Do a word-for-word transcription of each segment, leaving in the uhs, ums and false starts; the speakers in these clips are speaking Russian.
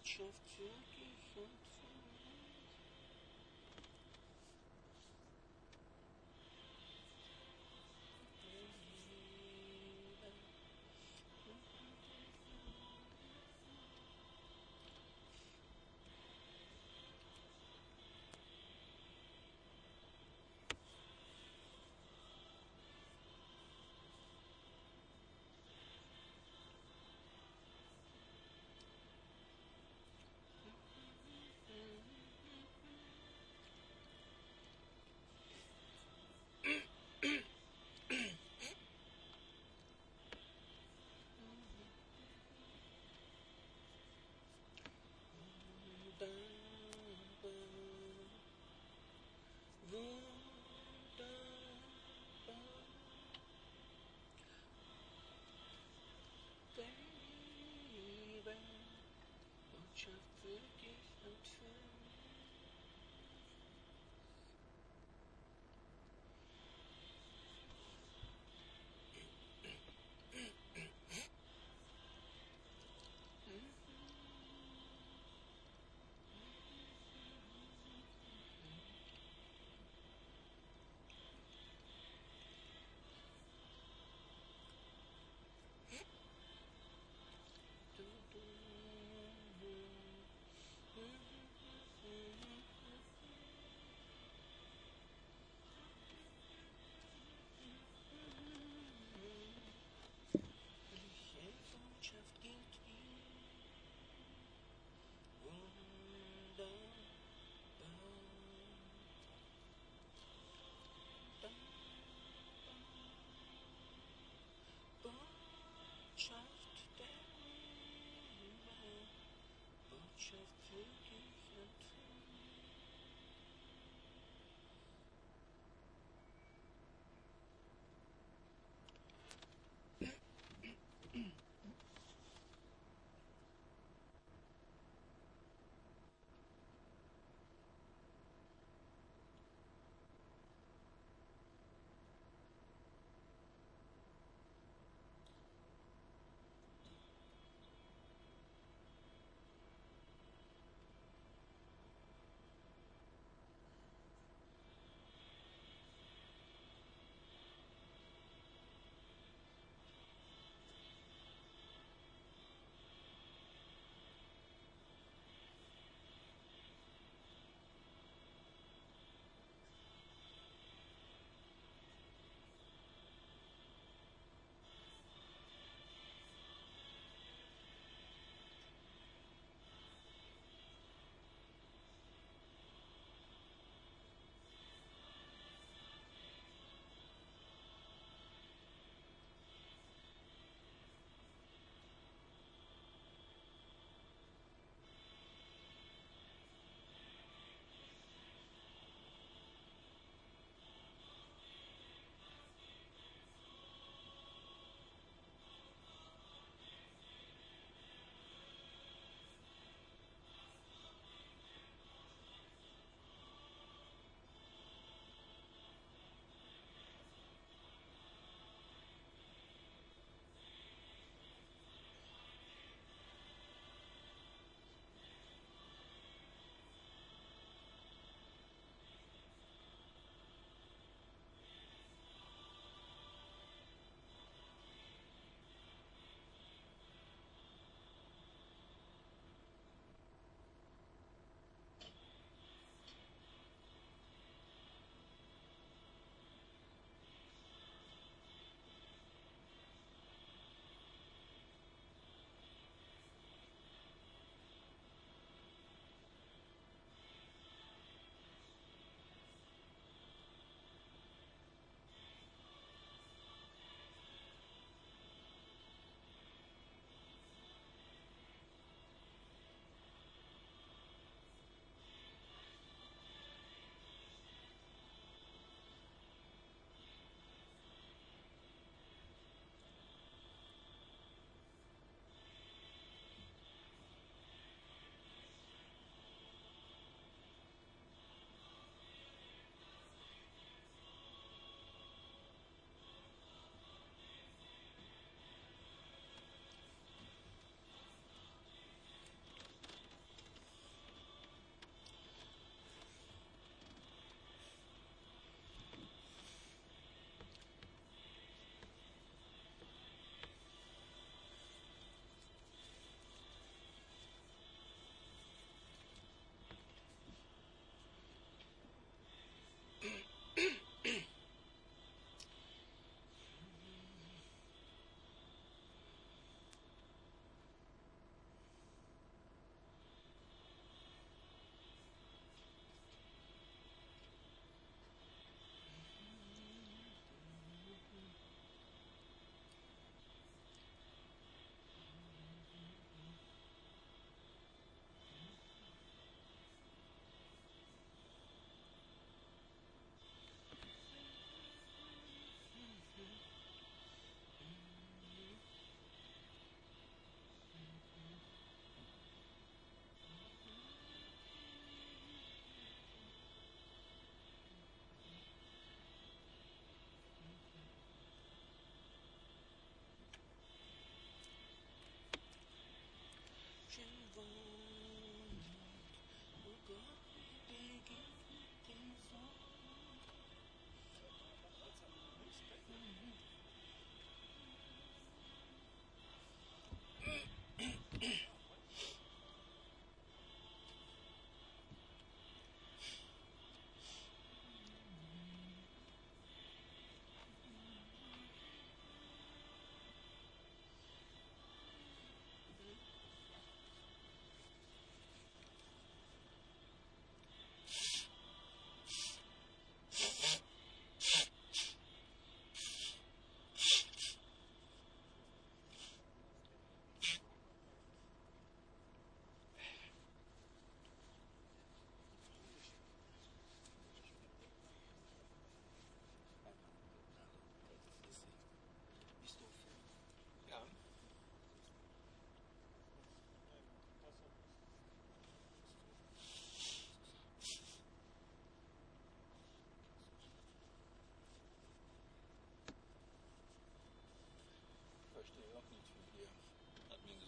شفتك خطفة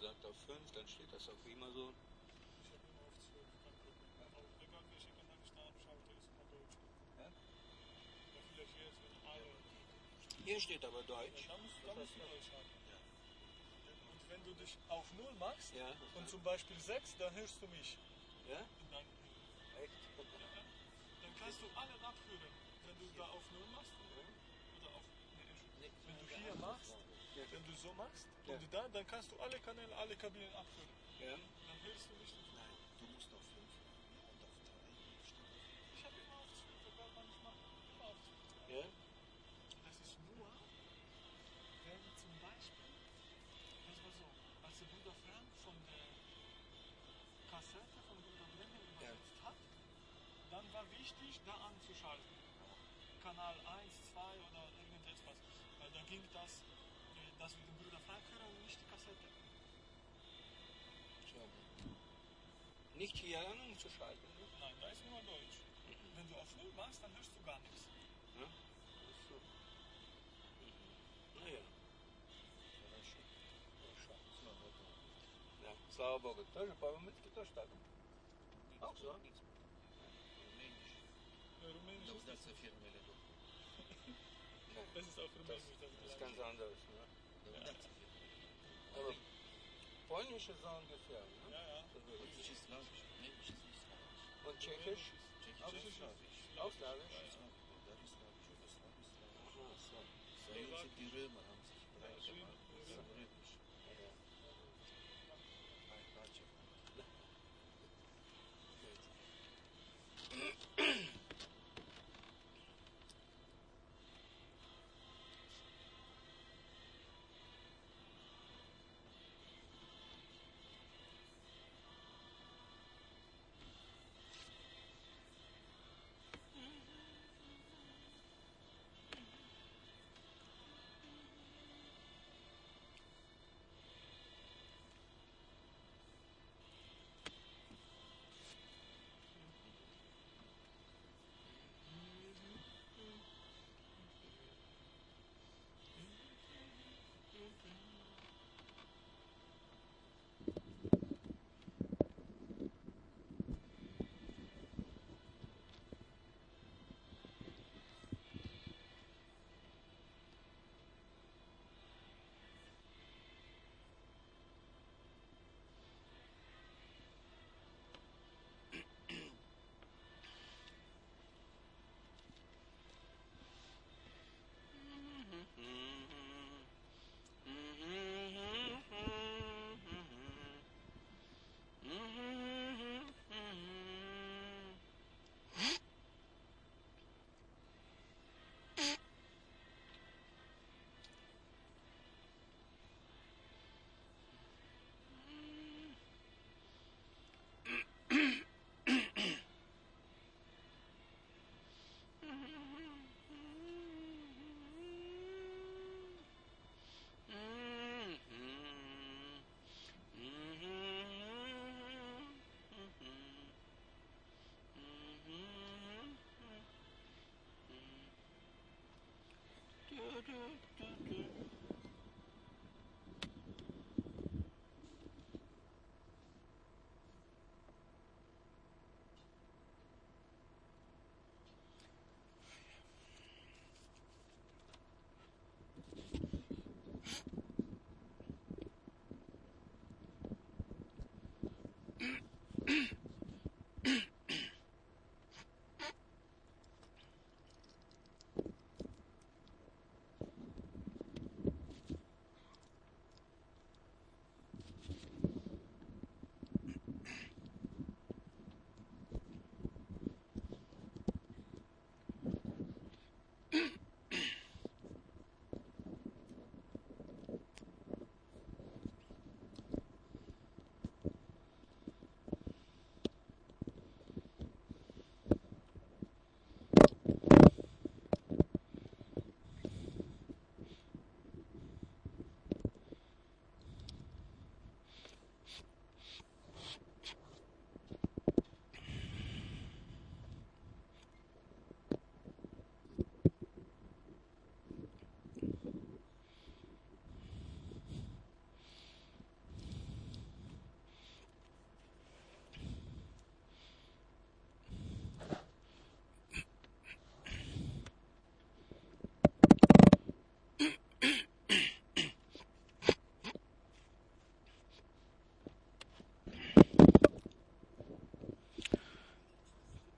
sagt auf fünf, dann steht das auch wie immer so. Ich habe immer auf zwölf, kein Problem. Aber egal welche Kanal ich da anschalte, ist immer Deutsch. Ja? Oder vielleicht jetzt, wenn alle... Hier steht aber Deutsch. Ja, da musst, da Das musst du heißt, Deutsch haben. Und wenn du dich auf null machst Ja, und zum Beispiel sechs, dann hörst du mich. ja? In deinem Echt? Dann kannst du alle abhören, wenn du da auf null machst. Oder auf, nee, wenn du hier machst, wenn du so machst, Ja. und da, dann kannst du alle Kanäle, alle Kabinen abhören. Ja. Dann hörst du mich nicht. Nein, du musst auf fünf und auf drei. Ich habe immer auf zwölf, egal wann ich mache, immer auf zwölf. Ja? Das ist nur, wenn zum Beispiel, das war so, als der Bruder Frank von der Kassette von Bruder Brenner übersetzt hat, dann war wichtig, da anzuschalten. Kanal eins, zwei oder irgendetwas. Weil da ging das, äh, das mit dem Bruder Frank hören und nicht die Kassette. So. Nicht hier an umzuschalten, ne? Nein, da ist nur Deutsch. Wenn du auf null machst, dann hörst du gar nichts. Ja? Ach so. Mhm. Naja. Хорошо. Хорошо. Слава Богу. Ja, слава Богу. Тоже по-румынски тоже так. Auch so? Rumänisch. Ja, Rumänisch Das ist ist das Firmele doch. Nein. das ist auch Das, Rumänisch. Das das ist ist ganz anders, ne? Das ist Firmele. Aber Polnisch ist so ungefähr, ne? Ja, ja. So würde ich- Rumänisch ist Slawisch. Rumänisch ist nicht Slawisch. Und Tschechisch? Tschechisch Auch ist Slawisch. Slawisch. Auch Slawisch? Ja, Bulgarisch, Slawisch, Jugoslawisch, Slawisch. Aha, so. Sojuze, die Römer haben sich breit Ja, gemacht. Das ist Römer. römisch. Ja, ja. Ein Quatsch.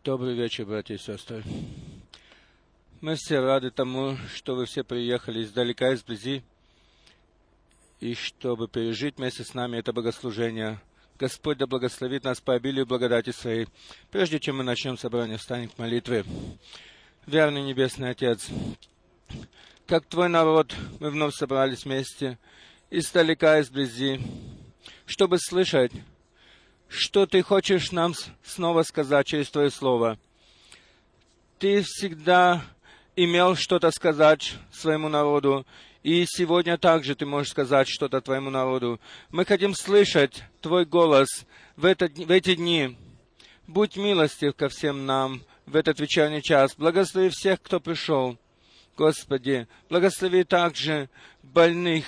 Добрый вечер, братья и сестры. Мы все рады тому, что вы все приехали издалека, изблизи, и чтобы пережить вместе с нами это богослужение. Господь да благословит нас по обилию благодати Своей. Прежде чем мы начнем собрание, встанем к молитве. Верный Небесный Отец, как Твой народ, мы вновь собрались вместе, издалека, изблизи, чтобы слышать, что Ты хочешь нам снова сказать через Твое Слово. Ты всегда имел что-то сказать своему народу, и сегодня также Ты можешь сказать что-то Твоему народу. Мы хотим слышать Твой голос в, этот, в эти дни. Будь милостив ко всем нам в этот вечерний час. Благослови всех, кто пришел. Господи, благослови также больных,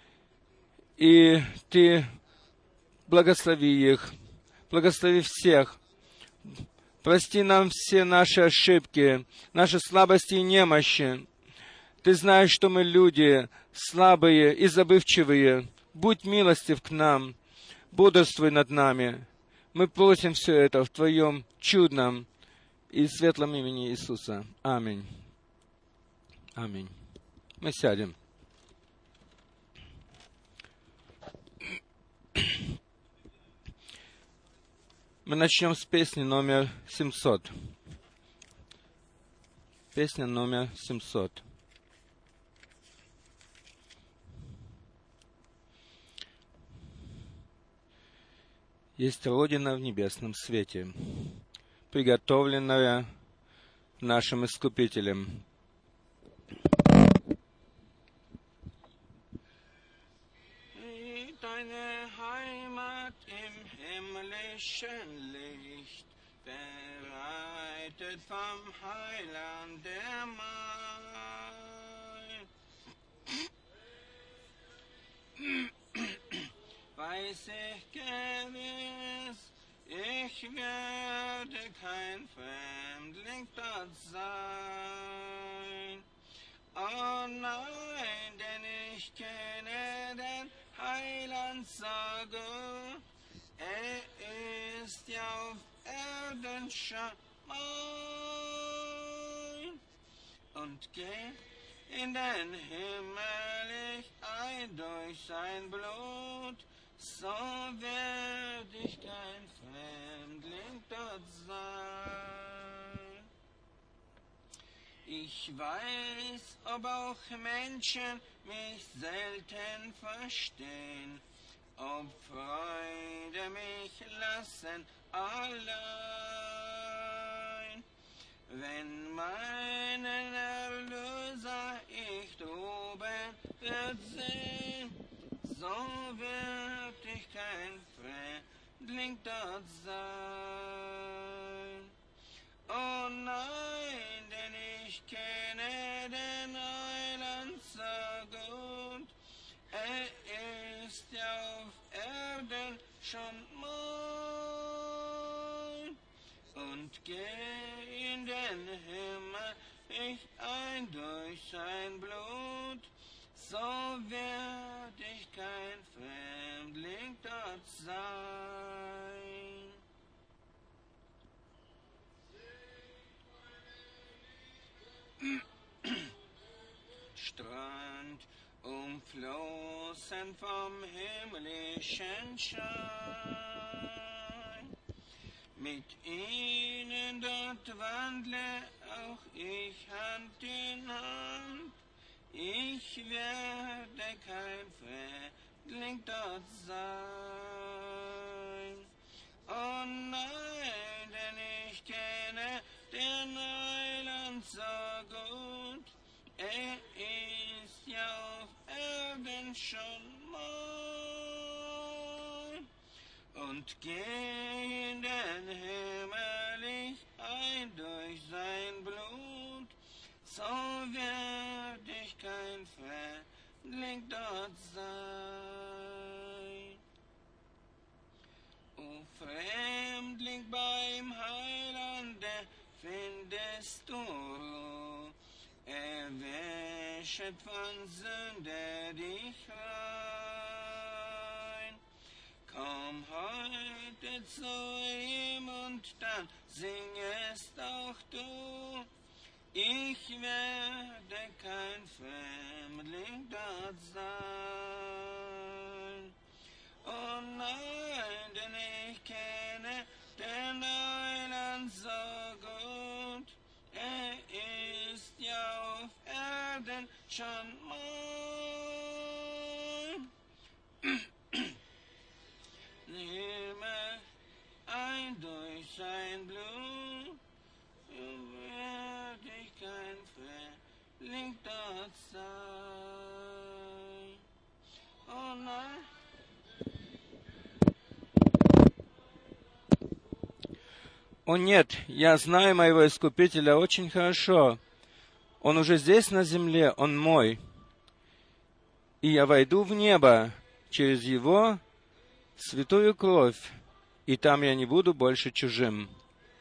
и Ты благослови их. Благослови всех. Прости нам все наши ошибки, наши слабости и немощи. Ты знаешь, что мы люди слабые и забывчивые. Будь милостив к нам, бодрствуй над нами. Мы просим все это в Твоем чудном и светлом имени Иисуса. Аминь. Аминь. Мы сядем. Мы начнем с песни номер семьсот. Песня номер семьсот. Есть Родина в небесном свете, приготовленная нашим Искупителем. Deine Heimat im himmlischen Licht, bereitet vom Heiland der Mahl. Weiß ich gewiss, ich werde kein Fremdling dort sein. Oh nein, denn ich kenne den Heiland so gut, er ist ja auf Erden schon mein. Und geht in den Himmel ich ein durch sein Blut, so werd ich kein Fremdling dort sein. Ich weiß, ob auch Menschen mich selten verstehen, ob Freude mich lassen allein. Wenn meinen Erlöser ich droben wird sehen, so wird ich kein Fremdling dort sein. Oh nein, denn ich kenne den Heiland so gut, er ist ja auf Erden schon mein. Und geh in den Himmel ich ein durch sein Blut, so werd ich kein Fremdling dort sein. Strand umflossen vom himmlischen Schein. Mit ihnen dort wandle auch ich Hand in Hand. Ich werde kein Fremdling dort sein. Oh nein, denn ich kenne den Heiland so gut, er ist ja auf Erden schon mein. Und geh in den Himmel ich ein durch sein Blut, so werd ich kein Fremdling dort sein. O Fremdling beim Heilande findest du Ruhe, er wäschet von Sünde dich rein. Komm heute zu ihm und dann singest auch du. Ich werde kein Fremdling dort sein. Oh nein, denn ich kenne den Heiland so gut. Er ist ja auf Erden schon mein. Nehme ein durch sein Blut, werde ich kein Fremdling dort sein. Oh nein. О нет, я знаю моего Искупителя очень хорошо. Он уже здесь на земле, Он мой. И я войду в небо через Его святую кровь, и там я не буду больше чужим.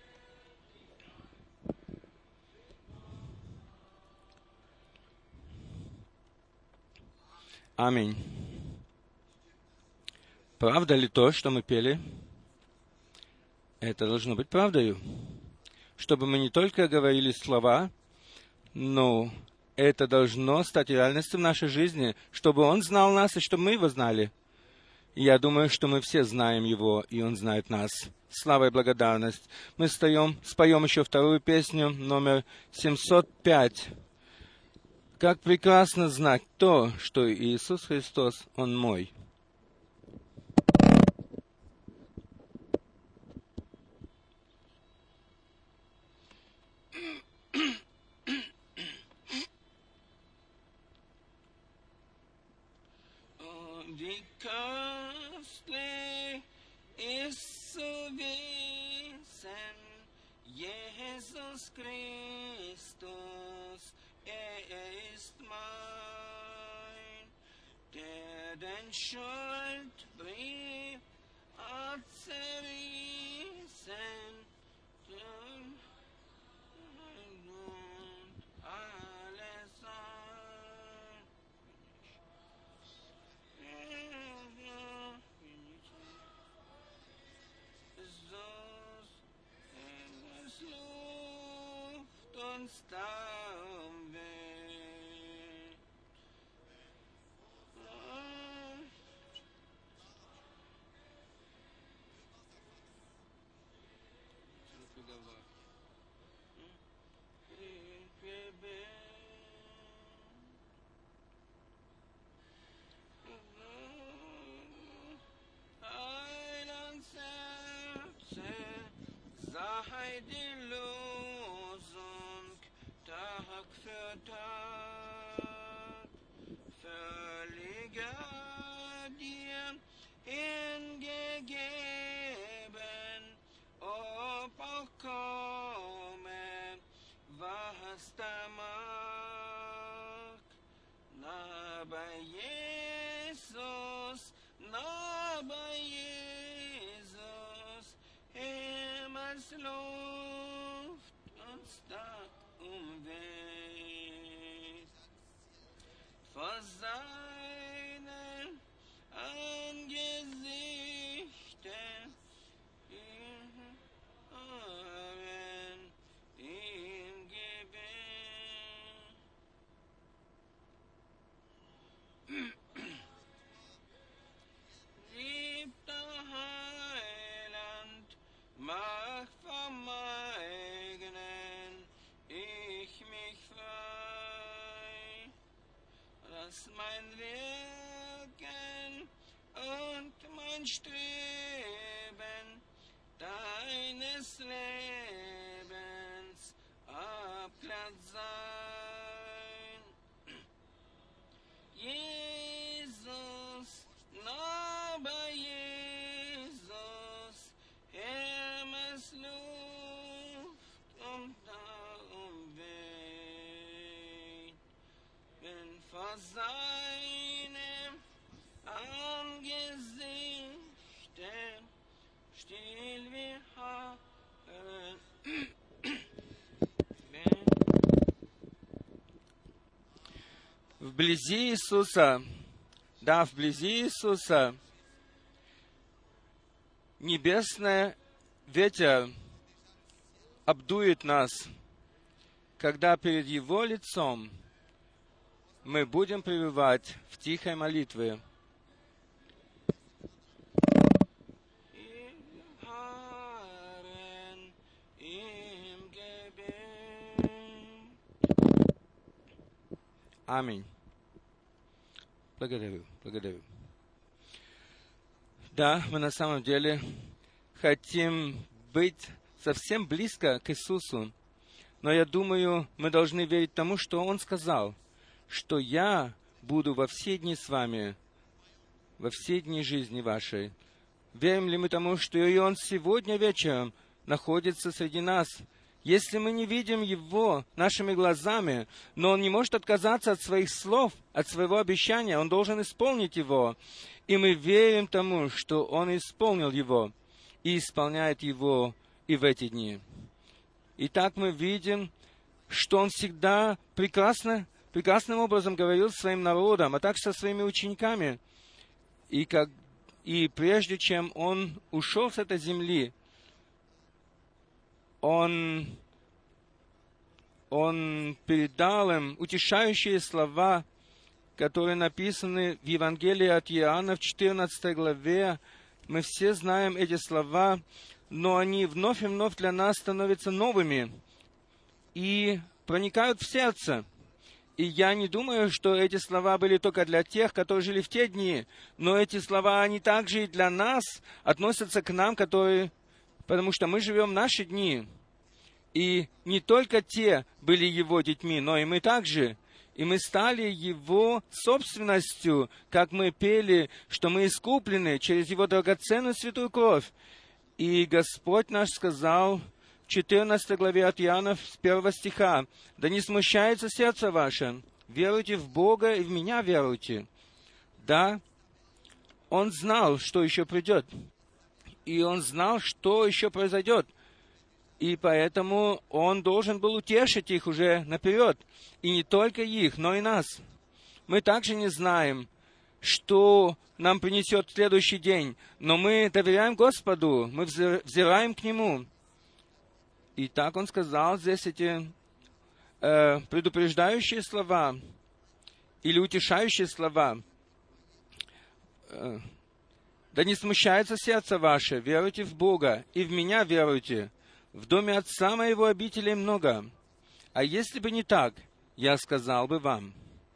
Аминь. Правда ли то, что мы пели? Это должно быть правдою. Чтобы мы не только говорили слова, но это должно стать реальностью в нашей жизни, чтобы Он знал нас, и чтобы мы Его знали. И я думаю, что мы все знаем Его, и Он знает нас. Слава и благодарность. Мы стоим, споем еще вторую песню, номер семьсот пять. Как прекрасно знать то, что Иисус Христос, Он мой. Wie köstlich ist zu wissen, Jesus Christus, er ist mein, der den Schuldbrief hat zerrissen, und alles sein. Jesus, es Luft uns Daum weht. Sei die Losung Tag für Tag, völliger dir hingegeben, ob auch komme, was da mag. Na bei Jesus, na bei Jesus, Himmelsluft uns da umweht. Vor seinen Angesichten Ohren ihm Gebet. Liebter Heiland, mach vom eigenen ich mich frei, dass mein Wirken und mein Streben deines Lebens abglatt sein. Jesus, nah bei Jesus, Himmelsluft und darum weht, wenn vor seinem Angesicht still wir harren. Вблизи Иисуса, да, вблизи Иисуса небесный ветер обдует нас, когда перед Его лицом мы будем пребывать в тихой молитве. Аминь. Благодарю, благодарю. Да, мы на самом деле хотим быть совсем близко к Иисусу, но я думаю, мы должны верить тому, что Он сказал, что я буду во все дни с вами, во все дни жизни вашей. Верим ли мы тому, что и Он сегодня вечером находится среди нас? Если мы не видим Его нашими глазами, но Он не может отказаться от своих слов, от своего обещания, Он должен исполнить его. И мы верим тому, что Он исполнил его и исполняет его и в эти дни. Итак, мы видим, что Он всегда прекрасно, прекрасным образом говорил с своим народом, а также со своими учениками. И, как, и прежде чем Он ушел с этой земли, Он, он передал им утешающие слова, которые написаны в Евангелии от Иоанна в четырнадцатой главе. Мы все знаем эти слова, но они вновь и вновь для нас становятся новыми и проникают в сердце. И я не думаю, что эти слова были только для тех, которые жили в те дни, но эти слова, они также и для нас относятся к нам, которые... потому что мы живем в наши дни. И не только те были Его детьми, но и мы также. И мы стали Его собственностью, как мы пели, что мы искуплены через Его драгоценную святую кровь. И Господь наш сказал в четырнадцатой главе от Иоанна, с первого стиха, «Да не смущается сердце ваше, веруйте в Бога и в Меня веруйте». Да, Он знал, что еще придет. И Он знал, что еще произойдет. И поэтому Он должен был утешить их уже наперед. И не только их, но и нас. Мы также не знаем, что нам принесет следующий день. Но мы доверяем Господу, мы взираем к Нему. И так Он сказал здесь эти э, предупреждающие слова или утешающие слова. Э, «Да не смущается сердце ваше, веруйте в Бога, и в Меня веруйте. В доме Отца Моего обителей много. А если бы не так, я сказал бы вам,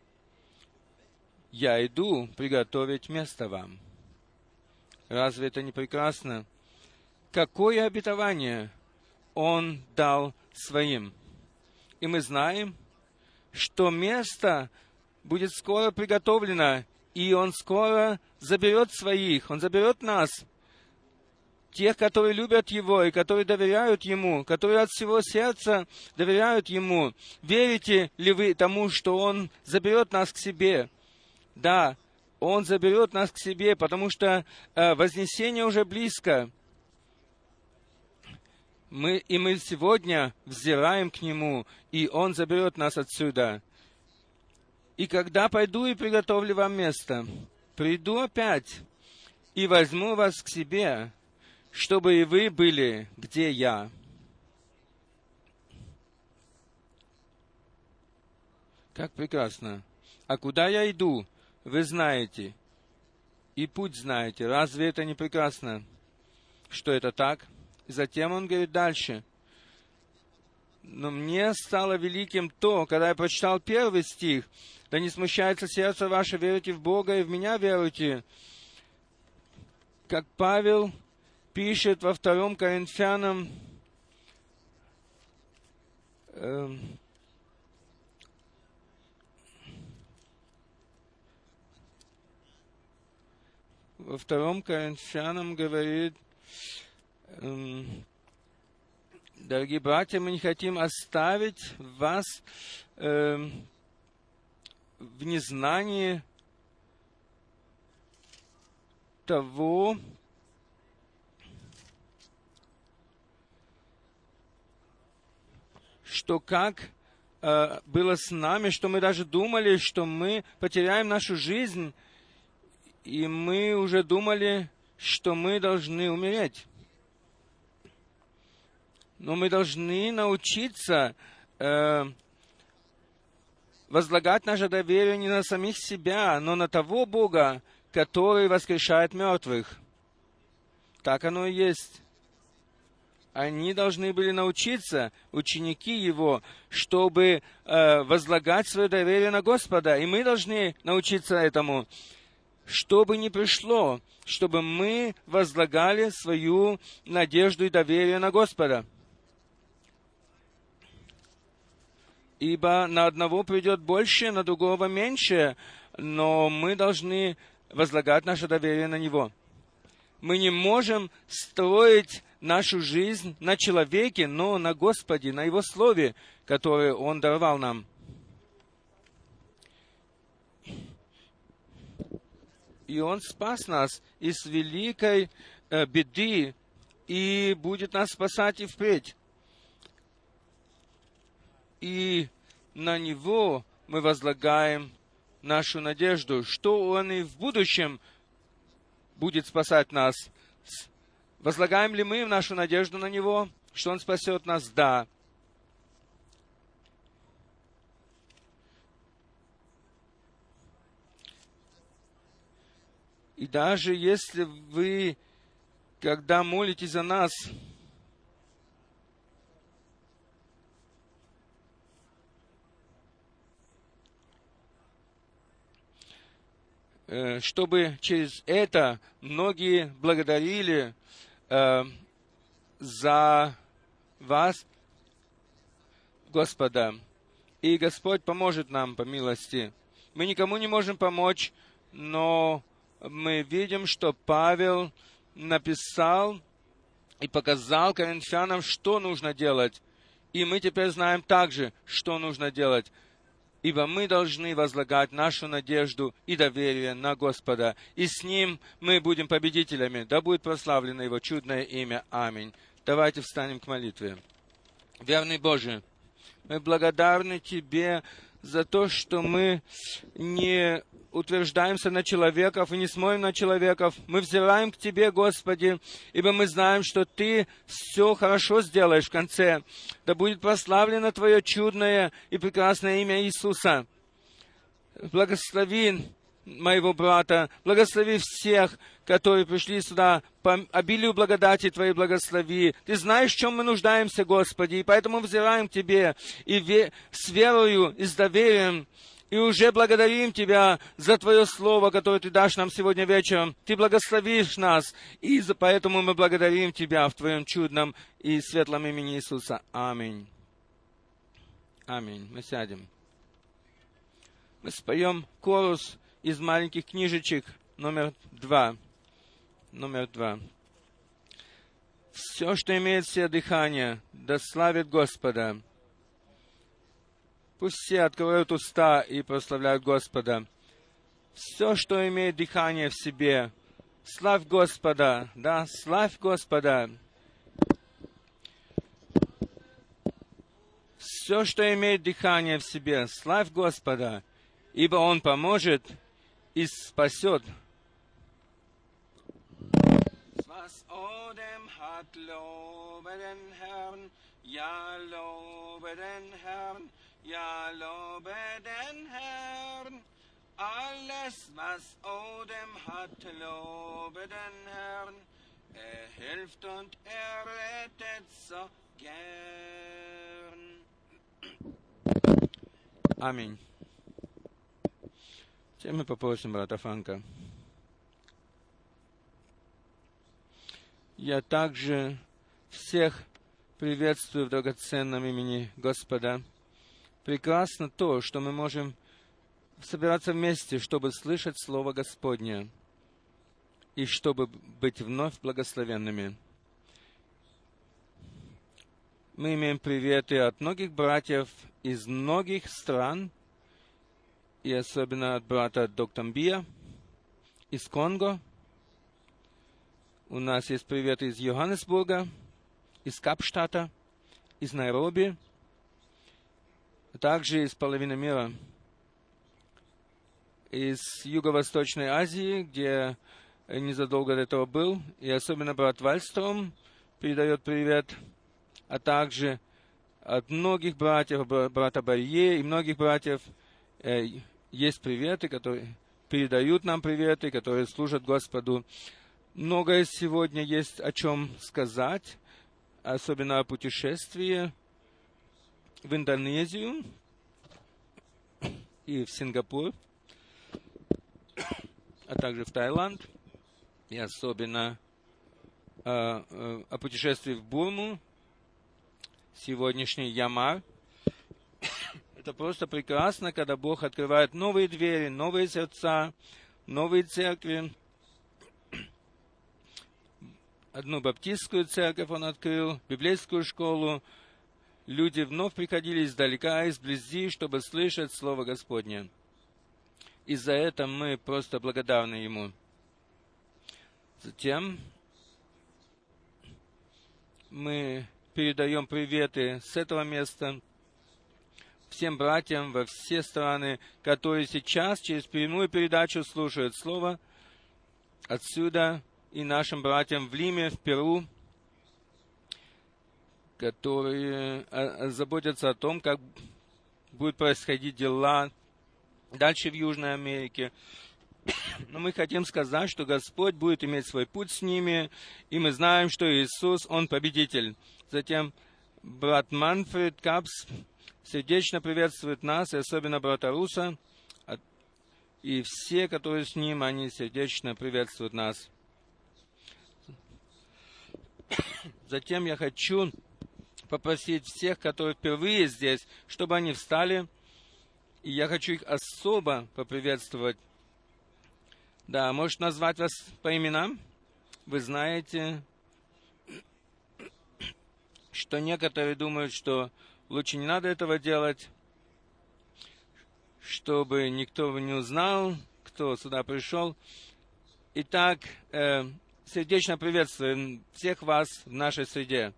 я иду приготовить место вам». Разве это не прекрасно? Какое обетование Он дал своим? И мы знаем, что место будет скоро приготовлено, и Он скоро заберет своих, Он заберет нас, тех, которые любят Его и которые доверяют Ему, которые от всего сердца доверяют Ему. Верите ли вы тому, что Он заберет нас к себе? Да, Он заберет нас к себе, потому что э, вознесение уже близко. Мы, и мы сегодня взираем к Нему, и Он заберет нас отсюда. «И когда пойду и приготовлю вам место, приду опять и возьму вас к себе, чтобы и вы были, где я». Как прекрасно! А куда я иду, вы знаете, и путь знаете. Разве это не прекрасно, что это так? И затем он говорит дальше. «Но мне стало великим то, когда я прочитал первый стих, да не смущается сердце ваше, веруйте в Бога и в Меня веруйте». Как Павел пишет во втором Коринфянам, э, во втором Коринфянам говорит, э, дорогие братья, мы не хотим оставить вас э, в незнании того, что как э, было с нами, что мы даже думали, что мы потеряем нашу жизнь, и мы уже думали, что мы должны умереть. Но мы должны научиться э, возлагать наше доверие не на самих себя, но на того Бога, который воскрешает мертвых. Так оно и есть. Они должны были научиться, ученики Его, чтобы э, возлагать свое доверие на Господа. И мы должны научиться этому, чтобы не пришло, чтобы мы возлагали свою надежду и доверие на Господа. Ибо на одного придет больше, на другого меньше, но мы должны возлагать наше доверие на Него. Мы не можем строить нашу жизнь на человеке, но на Господе, на Его Слове, которое Он даровал нам. И Он спас нас из великой э, беды и будет нас спасать и впредь. И на Него мы возлагаем нашу надежду, что Он и в будущем будет спасать нас. Возлагаем ли мы нашу надежду на Него, что Он спасет нас? Да. И даже если вы, когда молитесь за нас, чтобы через это многие благодарили э, за вас, Господа. И Господь поможет нам по милости. Мы никому не можем помочь, но мы видим, что Павел написал и показал коринфянам, что нужно делать. И мы теперь знаем также, что нужно делать. Ибо мы должны возлагать нашу надежду и доверие на Господа. И с Ним мы будем победителями. Да будет прославлено Его чудное имя. Аминь. Давайте встанем к молитве. Верный Боже, мы благодарны Тебе за то, что мы не утверждаемся на человеков и не смотрим на человеков. Мы взираем к Тебе, Господи, ибо мы знаем, что Ты все хорошо сделаешь в конце. Да будет прославлено Твое чудное и прекрасное имя Иисуса. Благослови моего брата, благослови всех, которые пришли сюда, по обилию благодати Твоей благослови. Ты знаешь, в чем мы нуждаемся, Господи, и поэтому взираем к Тебе и ве- с верою и с доверием. И уже благодарим Тебя за Твое Слово, которое Ты дашь нам сегодня вечером. Ты благословишь нас, и за поэтому мы благодарим Тебя в Твоем чудном и светлом имени Иисуса. Аминь. Аминь. Мы сядем. Мы споем хорус из маленьких книжечек номер два. Номер два. Все, что имеет все дыхание, да славит Господа. Пусть все откроют уста и прославляют Господа. Все, что имеет дыхание в себе, славь Господа, да, славь Господа. Все, что имеет дыхание в себе, славь Господа, ибо Он поможет и спасет. Was Odem hat, lobe den Herrn, ja, lobe den Herrn, ja, lobe den Herrn. Alles, was Odem hat, lobe den Herrn. Er hilft und er rettet so gern. Аминь. Теперь мы попросим брата Франка. Я также всех приветствую в драгоценном имени Господа. Прекрасно то, что мы можем собираться вместе, чтобы слышать Слово Господне и чтобы быть вновь благословенными. Мы имеем приветы от многих братьев из многих стран, и особенно от брата Доктамбия из Конго. У нас есть приветы из Йоханнесбурга, из Капштата, из Найроби, а также из половины мира, из Юго-Восточной Азии, где незадолго до этого был, и особенно брат Вальстром передает привет, а также от многих братьев, брата Барье и многих братьев э, есть приветы, которые передают нам приветы, которые служат Господу. Многое сегодня есть о чем сказать, особенно о путешествии в Индонезию и в Сингапур, а также в Таиланд, и особенно о, о путешествии в Бурму, сегодняшний Ямар. Это просто прекрасно, когда Бог открывает новые двери, новые сердца, новые церкви. Одну баптистскую церковь Он открыл, библейскую школу. Люди вновь приходили издалека, изблизи, чтобы слышать Слово Господне. И за это мы просто благодарны Ему. Затем мы передаем приветы с этого места всем братьям во все страны, которые сейчас через прямую передачу слушают Слово отсюда, и нашим братьям в Лиме, в Перу, которые заботятся о том, как будут происходить дела дальше в Южной Америке. Но мы хотим сказать, что Господь будет иметь свой путь с ними, и мы знаем, что Иисус, Он победитель. Затем брат Манфред Капс сердечно приветствует нас, и особенно брата Руса, и все, которые с ним, они сердечно приветствуют нас. Затем я хочу попросить всех, которые впервые здесь, чтобы они встали, и я хочу их особо поприветствовать. Да, может назвать вас по именам? Вы знаете, что некоторые думают, что лучше не надо этого делать, чтобы никто не узнал, кто сюда пришел. Итак, э, сердечно приветствуем всех вас в нашей среде.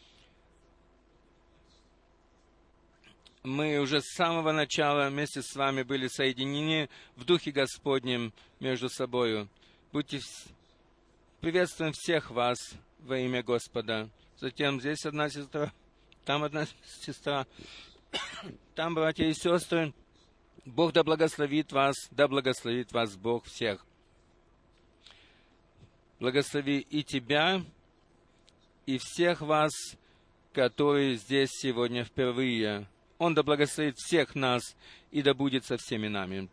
Мы уже с самого начала вместе с вами были соединены в Духе Господнем между собою. Будьте в... Приветствуем всех вас во имя Господа. Затем здесь одна сестра, там одна сестра, там братья и сестры. Бог да благословит вас, да благословит вас Бог всех. Благослови и тебя, и всех вас, которые здесь сегодня впервые. Он да благословит всех нас, и да будет со всеми нами.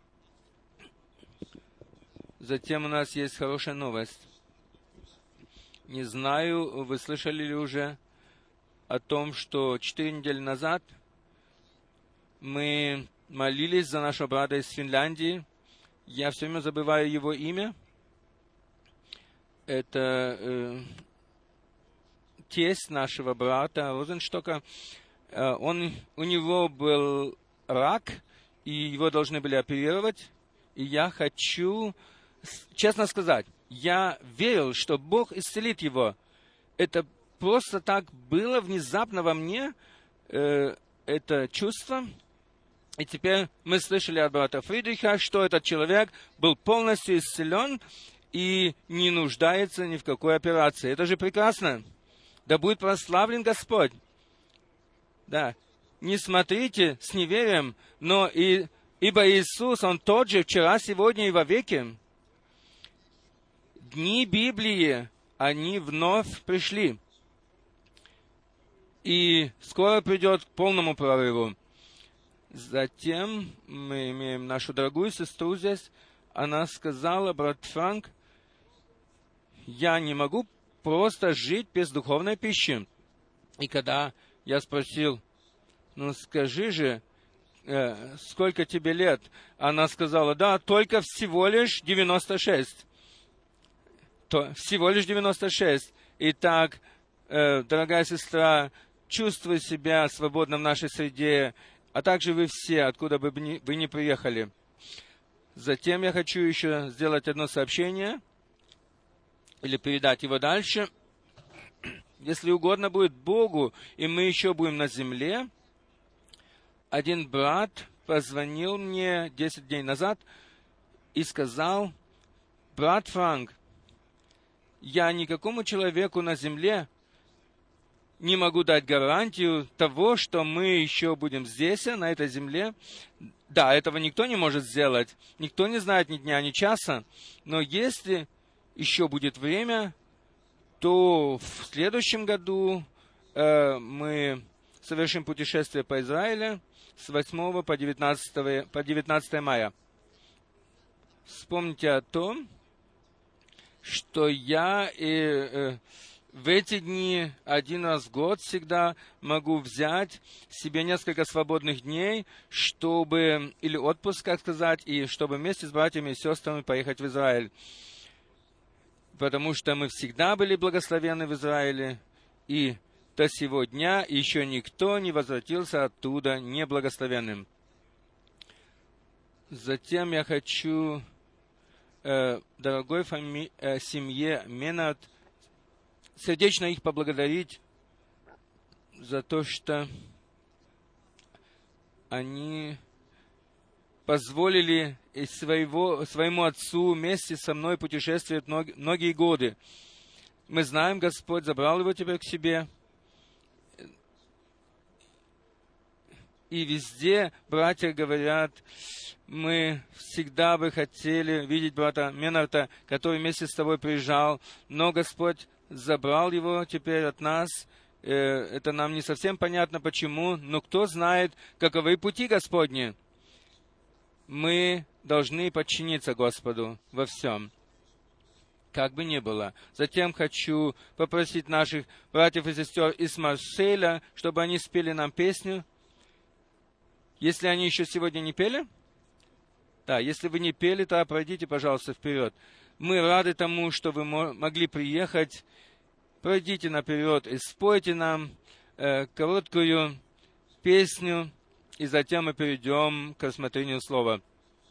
Затем у нас есть хорошая новость. Не знаю, вы слышали ли уже о том, что четыре недели назад мы молились за нашего брата из Финляндии. Я все время забываю его имя. Это э, тесть нашего брата Розенштока. Э, он, у него был рак, и его должны были оперировать. И я хочу, честно сказать, я верил, что Бог исцелит его. Это просто так было внезапно во мне, э, это чувство. И теперь мы слышали от брата Фридриха, что этот человек был полностью исцелен и не нуждается ни в какой операции. Это же прекрасно. Да будет прославлен Господь. Да. Не смотрите с неверием, но и, ибо Иисус, Он тот же вчера, сегодня и вовеки. Дни Библии, они вновь пришли. И скоро придет к полному прорыву. Затем мы имеем нашу дорогую сестру здесь. Она сказала: брат Франк, я не могу просто жить без духовной пищи. И когда я спросил: ну скажи же, э, сколько тебе лет? Она сказала: да, только всего лишь девяносто шесть. То, всего лишь девяносто шесть. Итак, э, дорогая сестра, чувствуй себя свободно в нашей среде, а также вы все, откуда бы вы ни приехали. Затем я хочу еще сделать одно сообщение, или передать его дальше. Если угодно будет Богу, и мы еще будем на земле, один брат позвонил мне десять дней назад и сказал: брат Франк, я никакому человеку на земле не могу дать гарантию того, что мы еще будем здесь, на этой земле. Да, этого никто не может сделать. Никто не знает ни дня, ни часа. Но если еще будет время, то в следующем году э, мы совершим путешествие по Израилю с восьмого по девятнадцатое, по девятнадцатое мая. Вспомните о том, что я э, э, в эти дни один раз в год всегда могу взять себе несколько свободных дней, чтобы, или отпуск, как сказать, и чтобы вместе с братьями и сестрами поехать в Израиль. Потому что мы всегда были благословенны в Израиле, и до сего дня еще никто не возвратился оттуда неблагословенным. Затем я хочу, э, дорогой фами- э, семье Менат, сердечно их поблагодарить за то, что они позволили своего, своему отцу вместе со мной путешествовать многие, многие годы. Мы знаем, Господь забрал его теперь к себе. И везде братья говорят, мы всегда бы хотели видеть брата Менарта, который вместе с тобой приезжал, но Господь забрал его теперь от нас. Это нам не совсем понятно, почему, но кто знает, каковы пути Господни. Мы должны подчиниться Господу во всем, как бы ни было. Затем хочу попросить наших братьев и сестер из Марселя, чтобы они спели нам песню. Если они еще сегодня не пели? Да, если вы не пели, то пройдите, пожалуйста, вперед. Мы рады тому, что вы могли приехать. Пройдите наперед и спойте нам э, короткую песню, и затем мы перейдем к рассмотрению слова.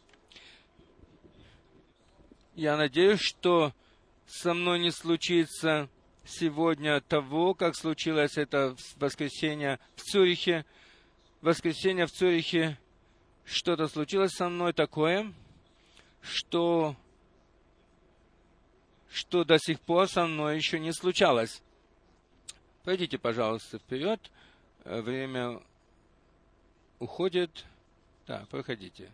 Я надеюсь, что со мной не случится сегодня того, как случилось это в воскресенье в Цюрихе. В воскресенье в Цюрихе что-то случилось со мной такое, что, что до сих пор со мной еще не случалось. Пойдите, пожалуйста, вперед. Время уходит. Да, проходите.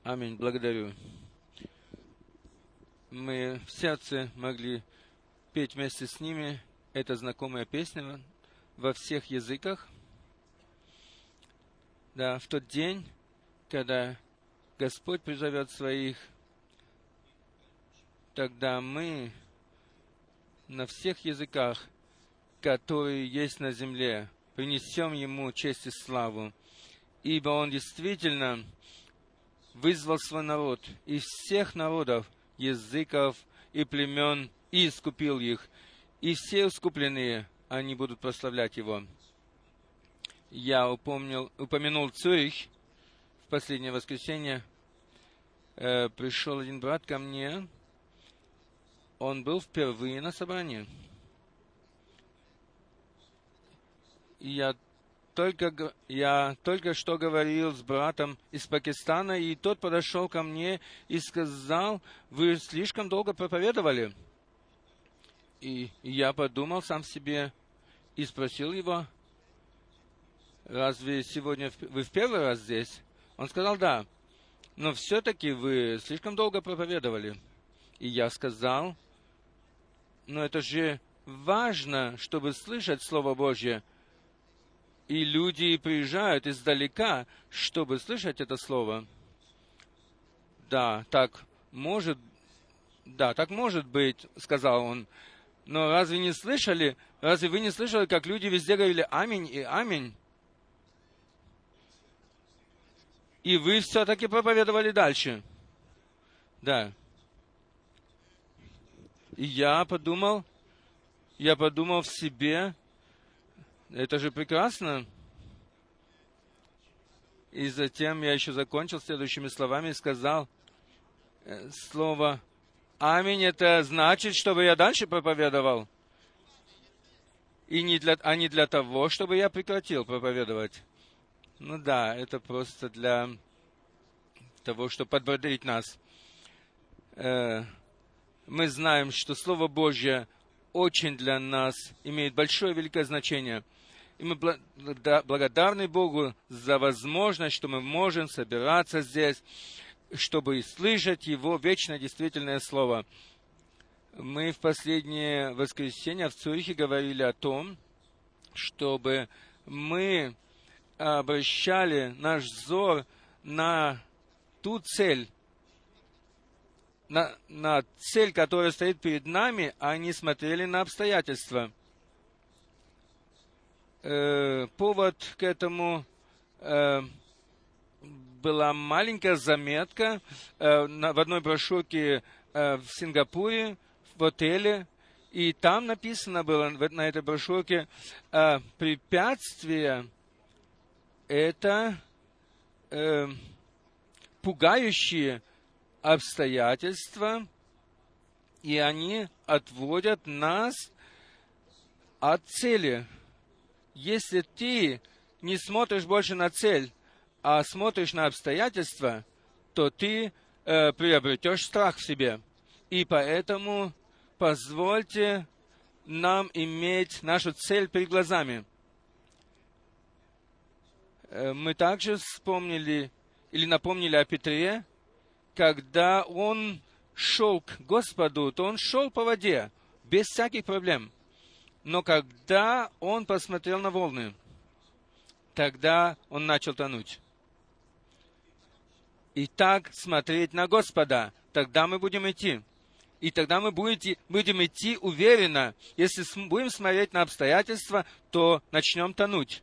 Аминь. Благодарю. Мы в сердце могли петь вместе с ними. Это знакомая песня во всех языках. Да, в тот день, когда Господь призовет своих, тогда мы на всех языках, которые есть на земле, принесем Ему честь и славу, ибо Он действительно вызвал свой народ из всех народов, языков и племен, и искупил их, и все искупленные, они будут прославлять Его. Я упомнил, упомянул Цюрих в последнее воскресенье. Э, пришел один брат ко мне, он был впервые на собрании. И я только, я только что говорил с братом из Пакистана, и тот подошел ко мне и сказал: вы слишком долго проповедовали. И я подумал сам себе и спросил его: разве сегодня вы в первый раз здесь? Он сказал: да. Но все-таки вы слишком долго проповедовали. И я сказал: но это же важно, чтобы слышать Слово Божье. И люди приезжают издалека, чтобы слышать это Слово. Да, так может, да, так может быть, сказал он. Но разве не слышали, разве вы не слышали, как люди везде говорили «Аминь» и «Аминь»? И вы все-таки проповедовали дальше. Да. И я подумал, я подумал в себе, это же прекрасно. И затем я еще закончил следующими словами и сказал слово «Аминь» — это значит, чтобы я дальше проповедовал. И не для, а не для того, чтобы я прекратил проповедовать. Ну да, это просто для того, чтобы подбодрить нас. Э, мы знаем, что Слово Божье очень для нас имеет большое великое значение. И мы благодарны Богу за возможность, что мы можем собираться здесь, чтобы слышать Его вечное действительное Слово. Мы в последнее воскресенье в Цюрихе говорили о том, чтобы мы обращали наш взор на ту цель, на, на цель, которая стоит перед нами, а не смотрели на обстоятельства. Э, повод к этому э, была маленькая заметка э, на, в одной брошюрке э, в Сингапуре, в отеле, и там написано было на этой брошюрке э, препятствие — это э, пугающие обстоятельства, и они отводят нас от цели. Если ты не смотришь больше на цель, а смотришь на обстоятельства, то ты э, приобретешь страх в себе. И поэтому позвольте нам иметь нашу цель перед глазами. Мы также вспомнили или напомнили о Петре, когда он шел к Господу, то он шел по воде, без всяких проблем. Но когда он посмотрел на волны, тогда он начал тонуть. И так смотреть на Господа, тогда мы будем идти. И тогда мы будете, будем идти уверенно. Если будем смотреть на обстоятельства, то начнем тонуть.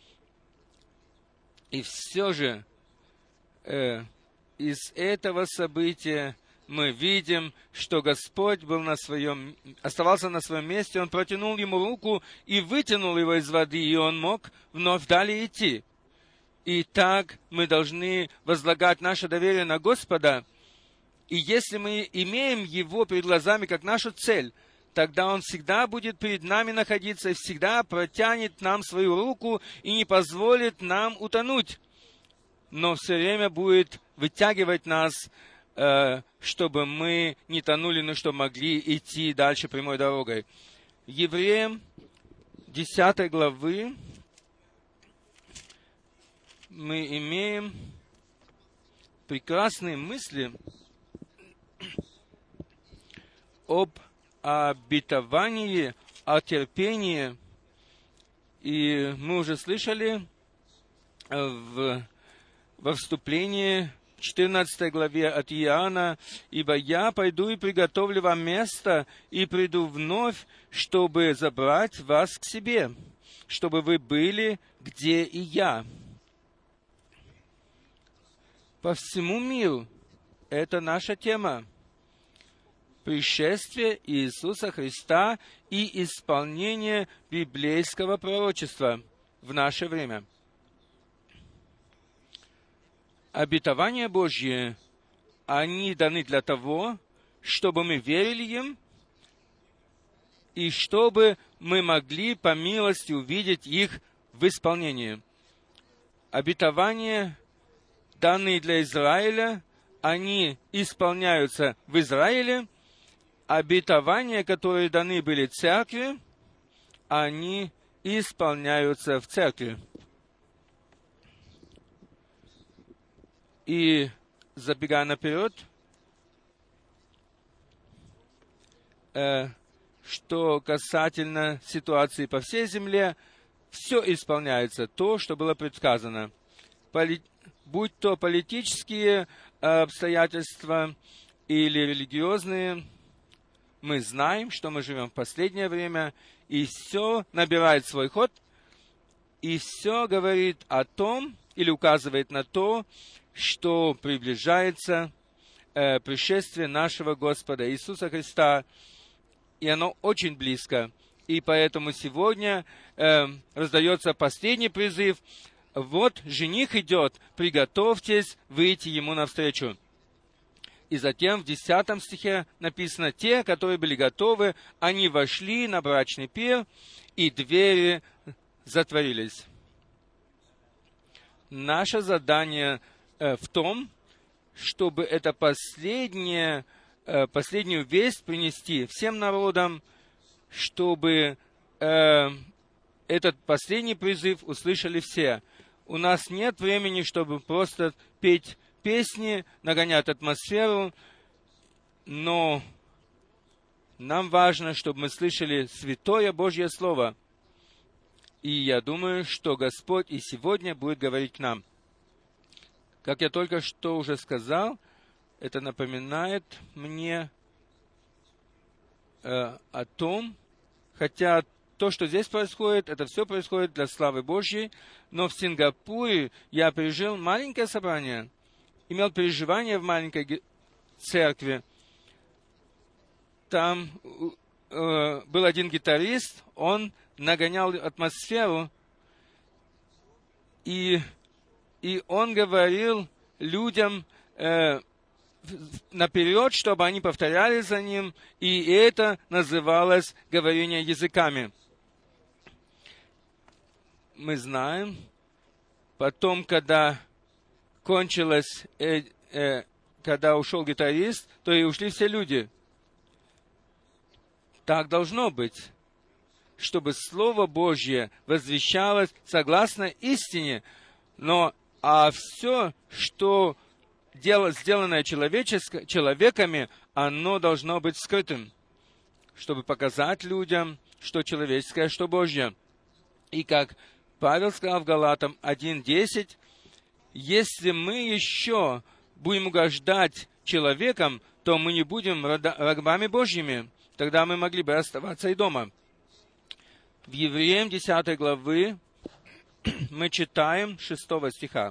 И все же э, из этого события мы видим, что Господь был на своем, оставался на своем месте, Он протянул ему руку и вытянул его из воды, и он мог вновь далее идти. И так мы должны возлагать наше доверие на Господа, и если мы имеем Его перед глазами как нашу цель, тогда Он всегда будет перед нами находиться и всегда протянет нам свою руку и не позволит нам утонуть, но все время будет вытягивать нас, чтобы мы не тонули, но чтобы могли идти дальше прямой дорогой. Евреям десятой главы мы имеем прекрасные мысли об обетовании, о терпении. И мы уже слышали в, во вступлении в четырнадцатой главе от Иоанна: «Ибо я пойду и приготовлю вам место, и приду вновь, чтобы забрать вас к себе, чтобы вы были, где и я». По всему миру это наша тема. Пришествие Иисуса Христа и исполнение библейского пророчества в наше время. Обетования Божьи, они даны для того, чтобы мы верили им, и чтобы мы могли по милости увидеть их в исполнении. Обетования, данные для Израиля, они исполняются в Израиле. Обетования, которые даны были церкви, они исполняются в церкви. И, забегая наперед, э, что касательно ситуации по всей земле, все исполняется то, что было предсказано. Поли... Будь то политические обстоятельства или религиозные, мы знаем, что мы живем в последнее время, и все набирает свой ход, и все говорит о том, или указывает на то, что приближается э, пришествие нашего Господа Иисуса Христа, и оно очень близко. И поэтому сегодня э, раздается последний призыв: «Вот жених идет, приготовьтесь выйти ему навстречу». И затем в десятом стихе написано: «Те, которые были готовы, они вошли на брачный пир, и двери затворились». Наше задание э, в том, чтобы это последнее, э, последнюю весть принести всем народам, чтобы э, этот последний призыв услышали все. У нас нет времени, чтобы просто петь песни, нагонять атмосферу, но нам важно, чтобы мы слышали Святое Божье Слово. И я думаю, что Господь и сегодня будет говорить к нам. Как я только что уже сказал, это напоминает мне э, о том, хотя то, что здесь происходит, это все происходит для славы Божьей, но в Сингапуре я пережил маленькое собрание, имел переживания в маленькой церкви. Там э, был один гитарист, он нагонял атмосферу, и, и он говорил людям э, наперед, чтобы они повторяли за ним, и это называлось говорение языками. Мы знаем, потом, когда кончилось, э, э, когда ушел гитарист, то и ушли все люди. Так должно быть, чтобы Слово Божье возвещалось согласно истине, но а все, что дело, сделанное человеками, оно должно быть скрытым, чтобы показать людям, что человеческое, что Божье. И как Павел сказал в Галатам один десять, если мы еще будем угождать человекам, то мы не будем рабами Божьими. Тогда мы могли бы оставаться и дома. В Евреям десятой главы мы читаем шестого стиха.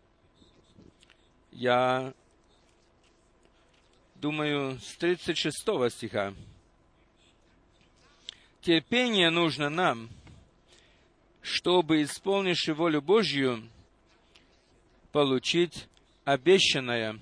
Я думаю, с тридцать шестого стиха. «Терпение нужно нам, чтобы, исполнивши волю Божью, получить обещанное».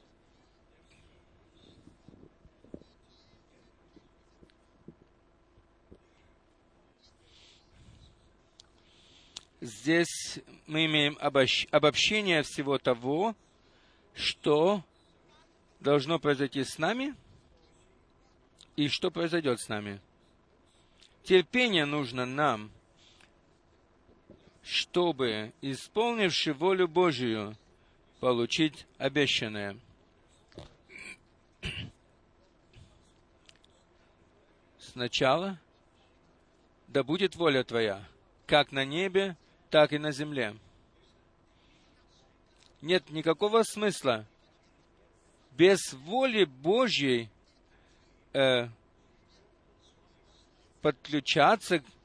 Здесь мы имеем обобщение всего того, что должно произойти с нами и что произойдет с нами. Терпение нужно нам, чтобы, исполнивши волю Божию, получить обещанное. Сначала да будет воля Твоя, как на небе, так и на земле. Нет никакого смысла без воли Божьей э, подключаться к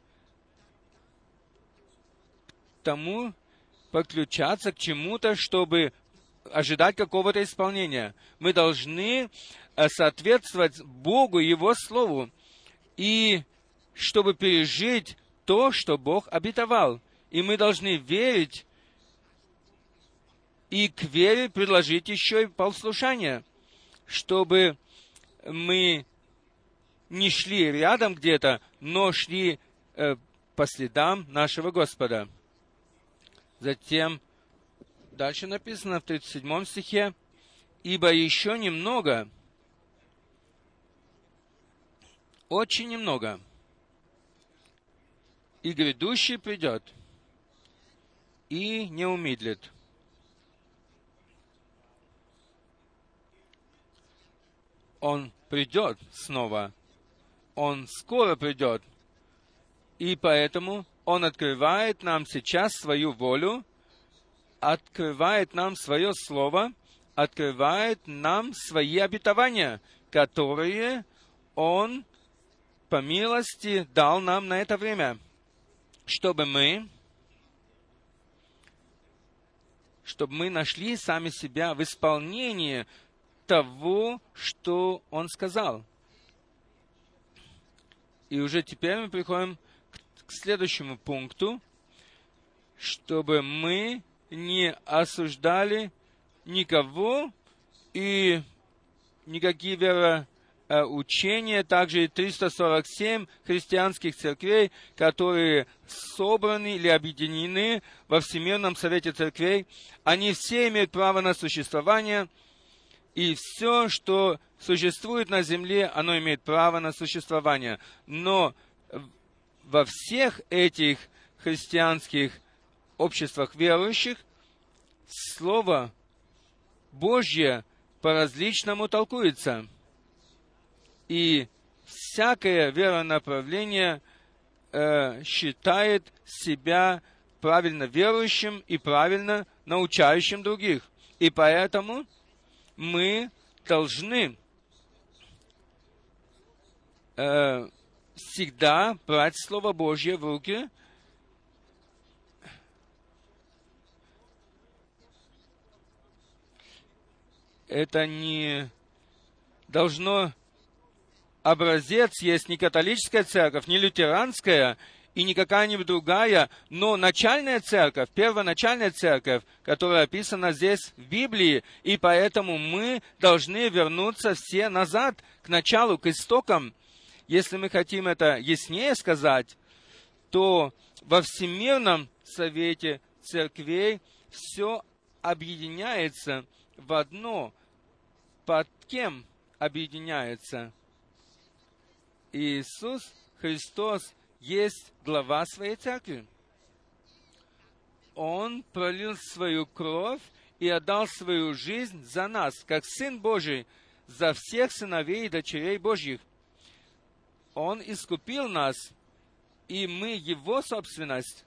тому, подключаться к чему-то, чтобы ожидать какого-то исполнения. Мы должны э, соответствовать Богу, Его Слову, и чтобы пережить то, что Бог обетовал. И мы должны верить, и к вере предложить еще и послушание, чтобы мы не шли рядом где-то, но шли э, по следам нашего Господа. Затем, дальше написано в тридцать седьмом стихе, «Ибо еще немного, очень немного, и грядущий придет, и не умедлит». Он придет снова. Он скоро придет. И поэтому Он открывает нам сейчас свою волю, открывает нам свое слово, открывает нам свои обетования, которые Он по милости дал нам на это время, чтобы мы, чтобы мы нашли сами себя в исполнении того, что Он сказал. И уже теперь мы приходим к, к следующему пункту, чтобы мы не осуждали никого и никакие вероучения, также и триста сорок семь христианских церквей, которые собраны или объединены во Всемирном Совете Церквей, они все имеют право на существование, и все, что существует на земле, оно имеет право на существование. Но во всех этих христианских обществах верующих Слово Божье по-различному толкуется. И всякое веронаправление э, считает себя правильно верующим и правильно научающим других. И поэтому мы должны э, всегда брать Слово Божье в руки, это не должно... Образец есть не католическая церковь, не лютеранская и не какая-нибудь другая, но начальная церковь, первоначальная церковь, которая описана здесь в Библии, и поэтому мы должны вернуться все назад, к началу, к истокам. Если мы хотим это яснее сказать, то во Всемирном Совете Церквей все объединяется в одно. Под кем объединяется? Иисус Христос есть глава своей церкви. Он пролил свою кровь и отдал свою жизнь за нас, как Сын Божий, за всех сыновей и дочерей Божьих. Он искупил нас, и мы Его собственность.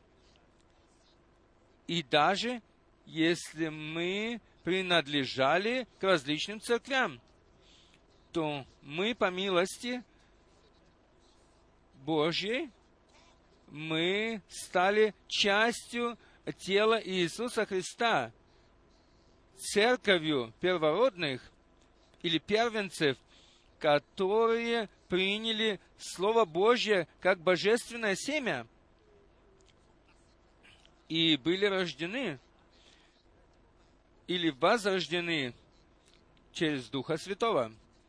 И даже если мы принадлежали к различным церквям, то мы по милости Божьей, мы стали частью тела Иисуса Христа, церковью первородных или первенцев, которые приняли Слово Божье как божественное семя и были рождены или возрождены через Духа Святого.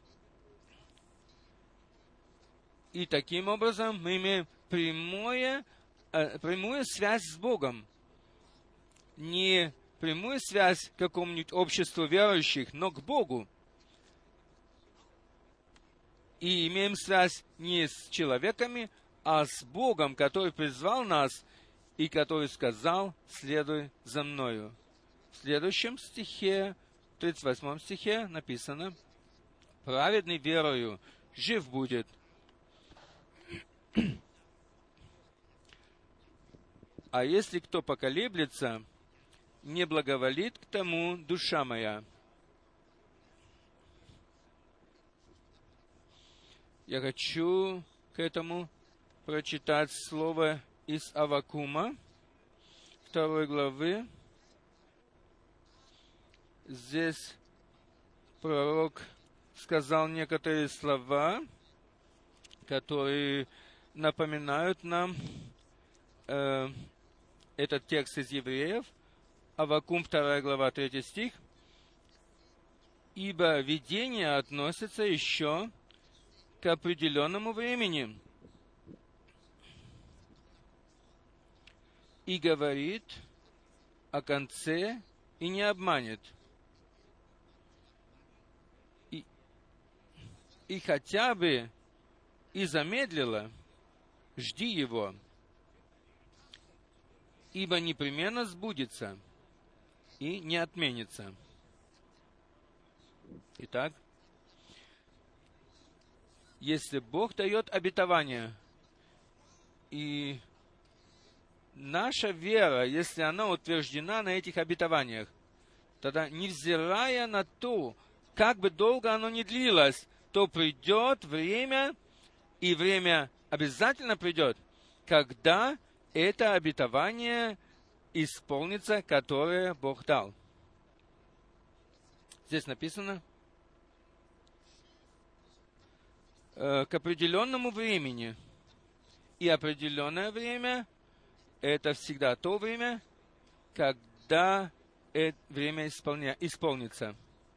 И таким образом мы имеем прямое, э, прямую связь с Богом. Не прямую связь к какому-нибудь обществу верующих, но к Богу. И имеем связь не с человеками, а с Богом, который призвал нас и который сказал: «Следуй за мною». В следующем стихе, в тридцать восьмом стихе написано: «Праведный верою жив будет». А если кто поколеблется, не благоволит к тому душа моя. Я хочу к этому прочитать слово из Аввакума, второй главы. Здесь пророк сказал некоторые слова, которые напоминают нам э, этот текст из Евреев. Аввакум, вторая глава, третий стих. «Ибо видение относится еще к определенному времени и говорит о конце и не обманет. И, и хотя бы и замедлило, жди его, ибо непременно сбудется и не отменится». Итак, если Бог дает обетование, и наша вера, если она утверждена на этих обетованиях, тогда, невзирая на то, как бы долго оно ни длилось, то придет время, и время обязательно придет, когда это обетование исполнится, которое Бог дал. Здесь написано: к определенному времени. И определенное время — это всегда то время, когда это время исполня... исполнится.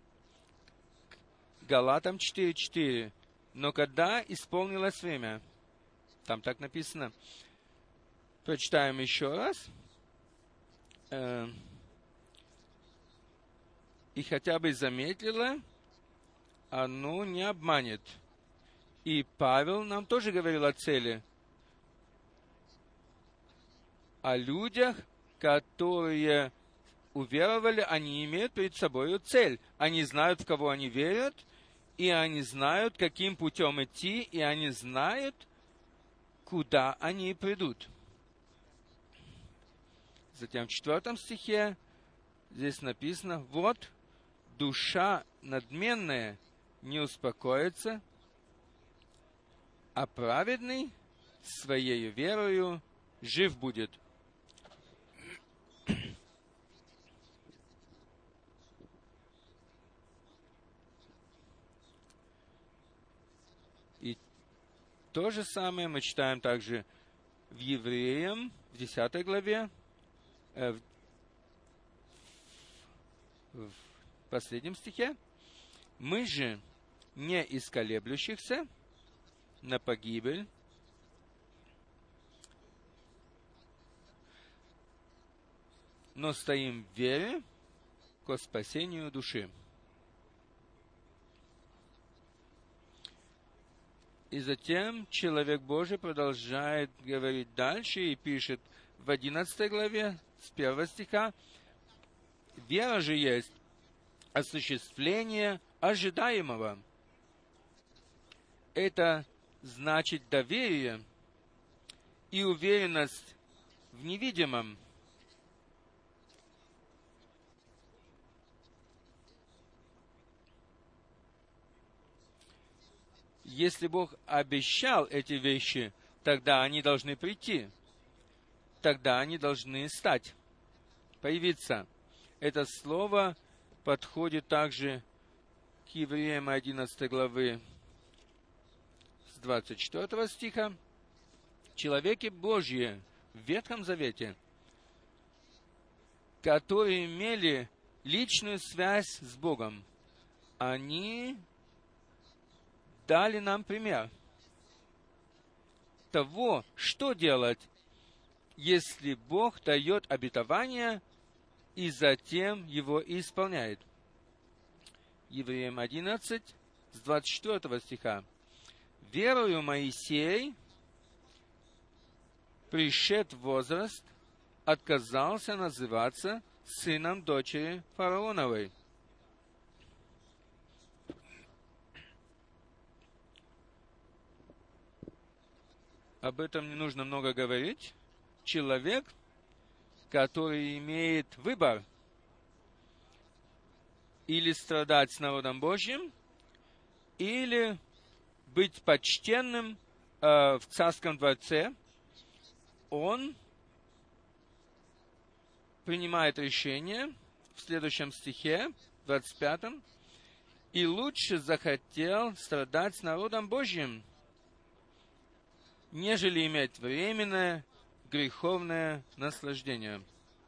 Галатам четыре четыре. Но когда исполнилось время? Там так написано. Прочитаем еще раз. И хотя бы замедлило, оно не обманет. И Павел нам тоже говорил о цели. О людях, которые уверовали, они имеют перед собой цель. Они знают, в кого они верят, и они знают, каким путем идти, и они знают, куда они придут. Затем в четвертом стихе здесь написано: «Вот душа надменная не успокоится, а праведный своею верою жив будет». И то же самое мы читаем также в Евреям, в десятой главе, э, в, в последнем стихе. «Мы же не из колеблющихся на погибель, но стоим в вере ко спасению души». И затем человек Божий продолжает говорить дальше и пишет в одиннадцатой главе с первого стиха: «Вера же есть осуществление ожидаемого». Это значит доверие и уверенность в невидимом. Если Бог обещал эти вещи, тогда они должны прийти. Тогда они должны стать, появиться. Это слово подходит также к Евреям одиннадцатой главы с двадцать четвёртого стиха. Человеки Божьи в Ветхом Завете, которые имели личную связь с Богом, они дали нам пример того, что делать, если Бог дает обетование и затем его исполняет. Евреям одиннадцать, с двадцать четвёртого стиха. «Верою Моисей, пришед в возраст, отказался называться сыном дочери фараоновой. Об этом не нужно много говорить. Человек, который имеет выбор или страдать с народом Божьим, или быть почтенным э, в царском дворце, он принимает решение в следующем стихе, двадцать пятом, «И лучше захотел страдать с народом Божьим, нежели иметь временное греховное наслаждение».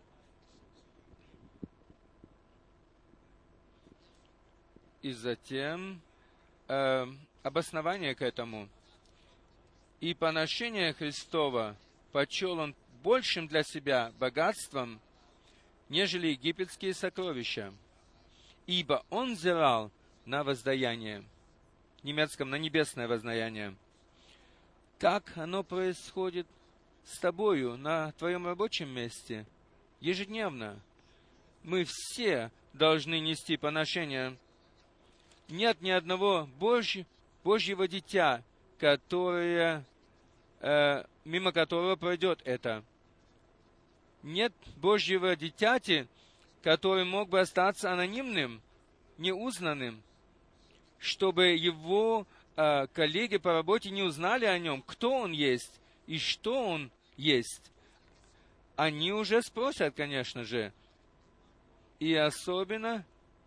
И затем э, обоснование к этому. «И поношение Христова почел он большим для себя богатством, нежели египетские сокровища, ибо он взирал на воздаяние». В немецком на небесное воздаяние. Как оно происходит с тобою на твоем рабочем месте ежедневно? Мы все должны нести поношение. Нет ни одного Божь, Божьего дитя, которое, э, мимо которого пройдет это. Нет Божьего дитяти, который мог бы остаться анонимным, неузнанным, чтобы его э, коллеги по работе не узнали о нем, кто он есть и что он есть. Они уже спросят, конечно же. И особенно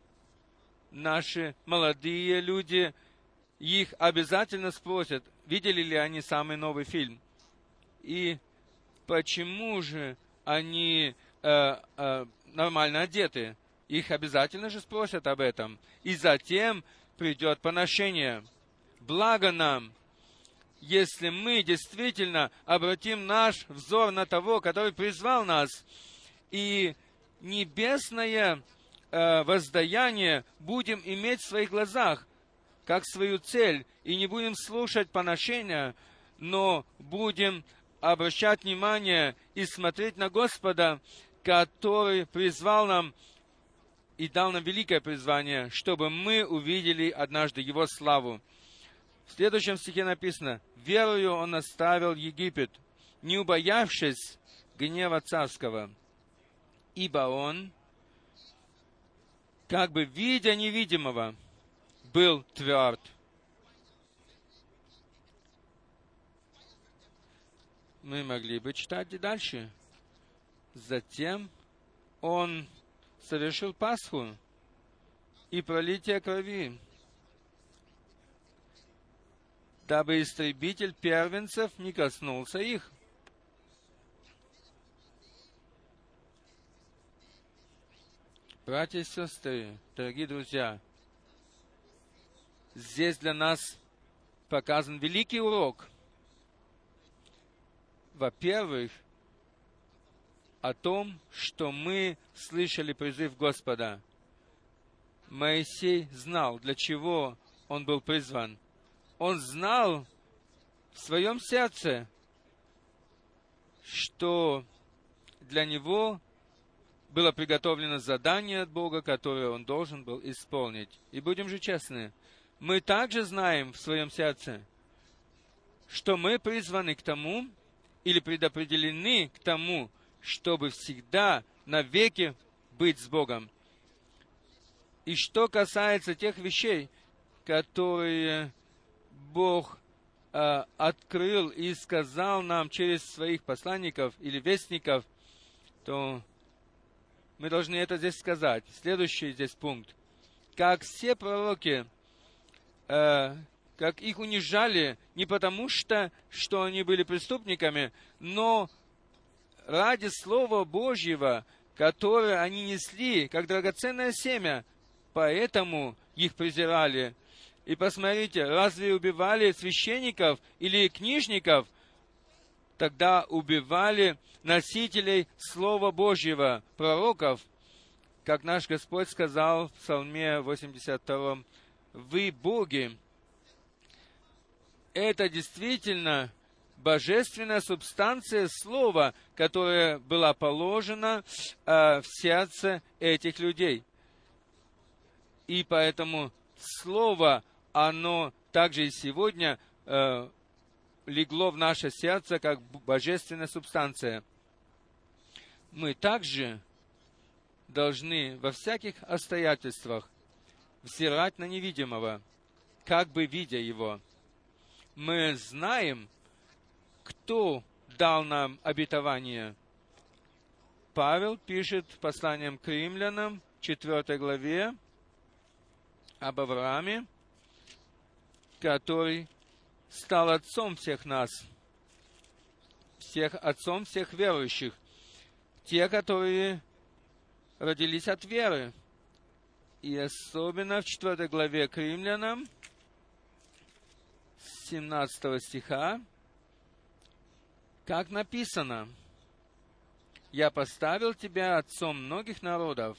наши молодые люди, их обязательно спросят, видели ли они самый новый фильм. И почему же они э, э, нормально одеты. Их обязательно же спросят об этом. И затем придет поношение. Благо нам, если мы действительно обратим наш взор на того, который призвал нас, и небесное э, воздаяние будем иметь в своих глазах, как свою цель, и не будем слушать поношения, но будем обращать внимание и смотреть на Господа, который призвал нам и дал нам великое призвание, чтобы мы увидели однажды Его славу. В следующем стихе написано: «Верою он оставил Египет, не убоявшись гнева царского, ибо он, как бы видя невидимого, был тверд». Мы могли бы читать и дальше. Затем он совершил Пасху и пролитие крови, дабы истребитель первенцев не коснулся их. Братья и сестры, дорогие друзья, здесь для нас показан великий урок. Во-первых, о том, что мы слышали призыв Господа. Моисей знал, для чего он был призван. Он знал в своем сердце, что для него было приготовлено задание от Бога, которое он должен был исполнить. И будем же честны, мы также знаем в своем сердце, что мы призваны к тому, или предопределены к тому, чтобы всегда, навеки быть с Богом. И что касается тех вещей, которые Бог э, открыл и сказал нам через своих посланников или вестников, то мы должны это здесь сказать. Следующий здесь пункт. Как все пророки, э, как их унижали не потому, что, что они были преступниками, но ради Слова Божьего, которое они несли, как драгоценное семя, поэтому их презирали. И посмотрите, разве убивали священников или книжников? Тогда убивали носителей Слова Божьего, пророков, как наш Господь сказал в Псалме восемьдесят втором, «Вы боги». Это действительно божественная субстанция слова, которая была положена э, в сердце этих людей. И поэтому слово, оно также и сегодня э, легло в наше сердце как божественная субстанция. Мы также должны во всяких обстоятельствах взирать на невидимого, как бы видя его. Мы знаем, кто дал нам обетование. Павел пишет в послании к римлянам, четвёртой главе, об Аврааме, который стал отцом всех нас, всех отцом всех верующих, те, которые родились от веры. И особенно в четвёртой главе к римлянам, с семнадцатого стиха, как написано: «Я поставил тебя отцом многих народов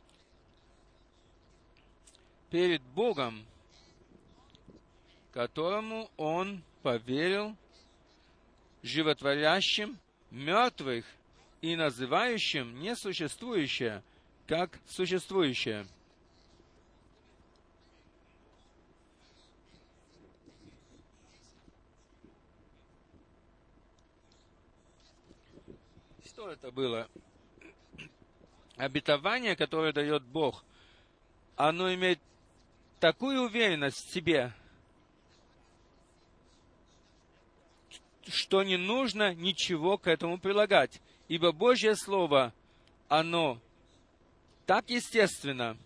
перед Богом, которому Он поверил, животворящим мертвых и называющим несуществующее, как существующее». Что это было? Обетование, которое дает Бог, оно имеет такую уверенность в себе, что не нужно ничего к этому прилагать. Ибо Божье Слово, оно так естественно,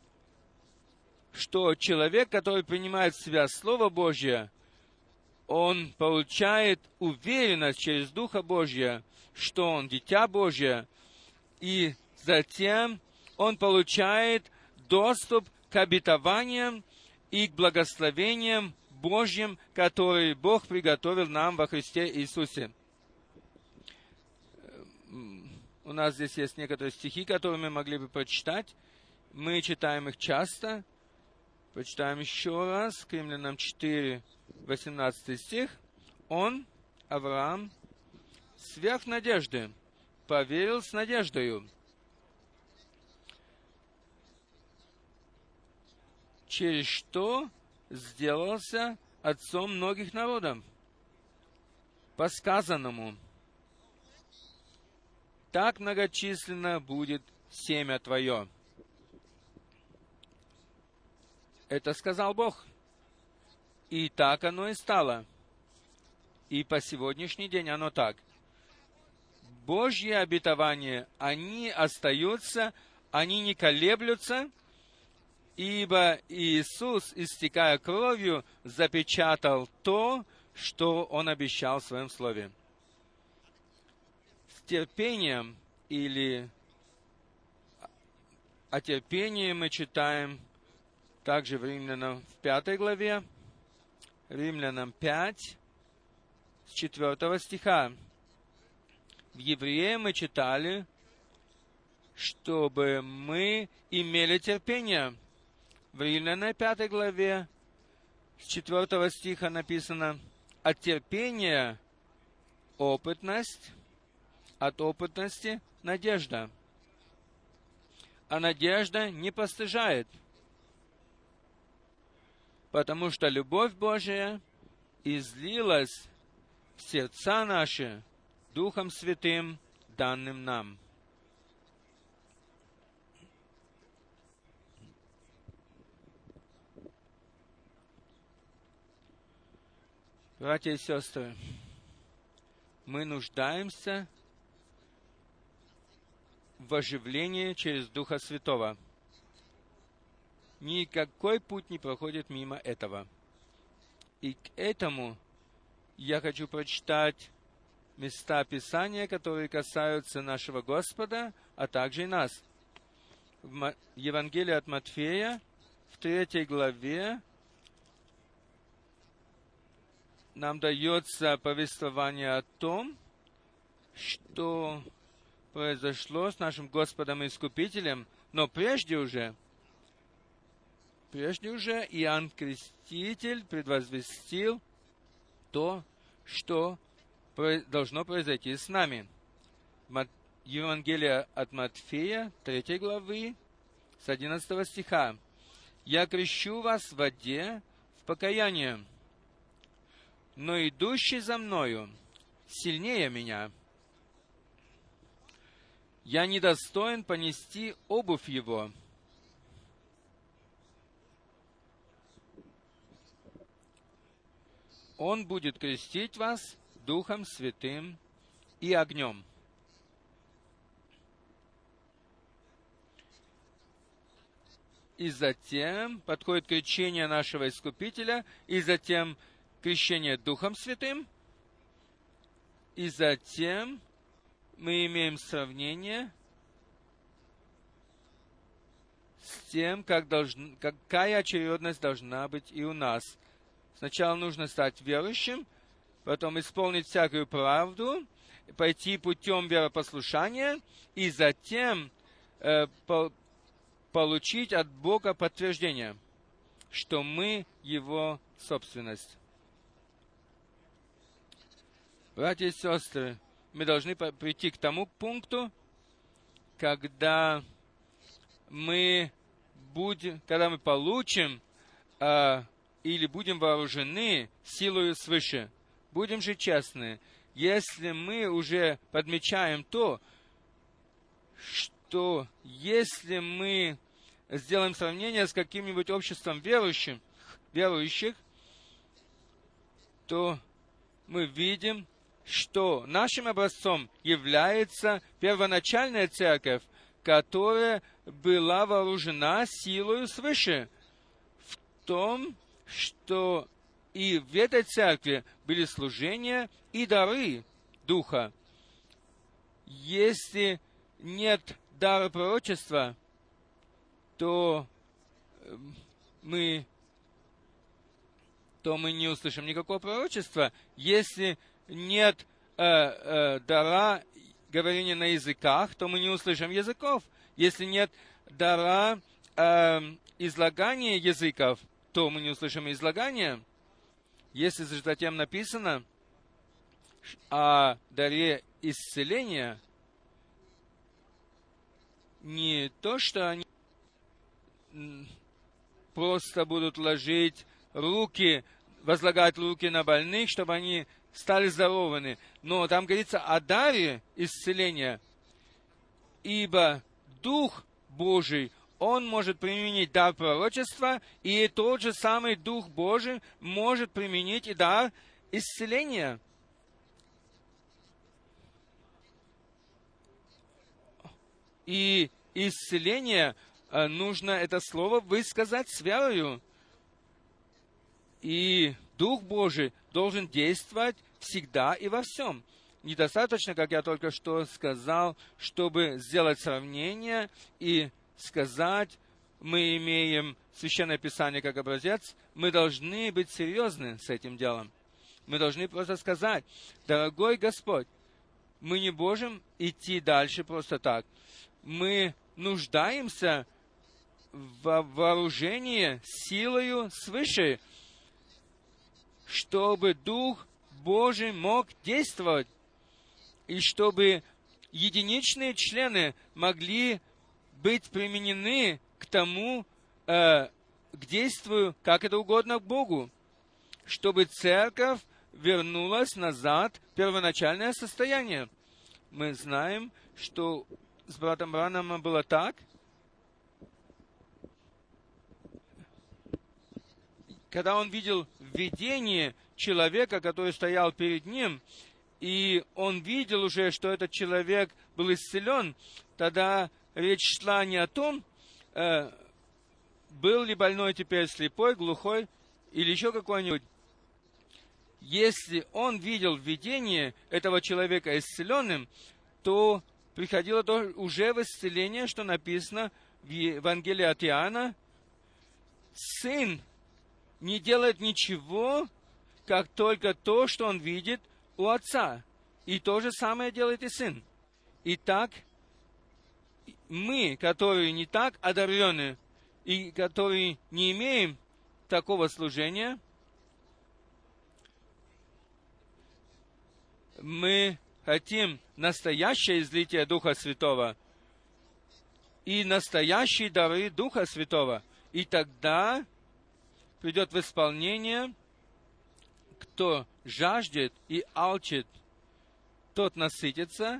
что человек, который принимает в себя Слово Божье, он получает уверенность через Духа Божьего, что он дитя Божье, и затем он получает доступ к обетованиям и к благословениям Божьим, которые Бог приготовил нам во Христе Иисусе. У нас здесь есть некоторые стихи, которые мы могли бы прочитать. Мы читаем их часто. Прочитаем еще раз. К Римлянам четыре, восемнадцатый стих. Он, Авраам, сверх надежды, поверил с надеждою, через что сделался отцом многих народов, по сказанному: так многочисленно будет семя твое. Это сказал Бог. И так оно и стало. И по сегодняшний день оно так. Божьи обетования, они остаются, они не колеблются, ибо Иисус, истекая кровью, запечатал то, что Он обещал в Своем Слове. С терпением или о терпении мы читаем также в Римлянам в пятой главе, Римлянам пять, с четвёртого стиха. В Евреям мы читали, чтобы мы имели терпение. В Римлянам пятой главе, с четвёртого стиха написано: от терпения опытность, от опытности надежда. А надежда не постыжает, потому что любовь Божия излилась в сердца наши Духом Святым, данным нам. Братья и сестры, мы нуждаемся в оживлении через Духа Святого. Никакой путь не проходит мимо этого. И к этому я хочу прочитать места Писания, которые касаются нашего Господа, а также и нас. В Евангелии от Матфея, в третьей главе, нам дается повествование о том, что произошло с нашим Господом и Искупителем, но прежде уже, прежде уже Иоанн Креститель предвозвестил то, что должно произойти с нами. Евангелие от Матфея, третьей главы, с одиннадцатого стиха. «Я крещу вас в воде в покаяние, но идущий за мною сильнее меня. Я недостоин понести обувь его. Он будет крестить вас Духом Святым и огнем». И затем подходит крещение нашего Искупителя, и затем крещение Духом Святым, и затем мы имеем сравнение с тем, как должен, какая очередность должна быть и у нас. Сначала нужно стать верующим, потом исполнить всякую правду, пойти путем веропослушания, и затем э, по, получить от Бога подтверждение, что мы Его собственность. Братья и сестры, мы должны прийти к тому пункту, когда мы будем, когда мы получим э, или будем вооружены силою свыше. Будем же честны, если мы уже подмечаем то, что если мы сделаем сравнение с каким-нибудь обществом верующим, верующих, то мы видим, что нашим образцом является первоначальная церковь, которая была вооружена силою свыше, в том, что и в этой церкви были служения и дары Духа. Если нет дара пророчества, то мы, то мы не услышим никакого пророчества. Если нет э, э, дара говорения на языках, то мы не услышим языков. Если нет дара э, излагания языков, то мы не услышим излагания. Если затем написано о даре исцеления, не то, что они просто будут ложить руки, возлагать руки на больных, чтобы они стали здоровыми. Но там говорится о даре исцеления. Ибо Дух Божий, Он может применить дар пророчества, и тот же самый Дух Божий может применить и дар исцеления. И исцеление нужно это слово высказать с верою. И Дух Божий должен действовать всегда и во всем. Недостаточно, как я только что сказал, чтобы сделать сравнение и сказать, мы имеем Священное Писание как образец, мы должны быть серьезны с этим делом. Мы должны просто сказать, дорогой Господь, мы не можем идти дальше просто так. Мы нуждаемся в вооружении силою свыше, чтобы Дух Божий мог действовать, и чтобы единичные члены могли быть применены к тому, э, к действию, как это угодно Богу, чтобы церковь вернулась назад в первоначальное состояние. Мы знаем, что с братом Бранхамом было так. Когда он видел видение человека, который стоял перед ним, и он видел уже, что этот человек был исцелен, тогда речь шла не о том, э, был ли больной теперь слепой, глухой или еще какой-нибудь. Если он видел видение этого человека исцеленным, то приходило то уже в исцеление, что написано в Евангелии от Иоанна: «Сын не делает ничего, как только то, что он видит у Отца. И то же самое делает и Сын». Итак, мы, которые не так одарены и которые не имеем такого служения, мы хотим настоящее излитие Духа Святого и настоящие дары Духа Святого. И тогда придет в исполнение, кто жаждет и алчит, тот насытится.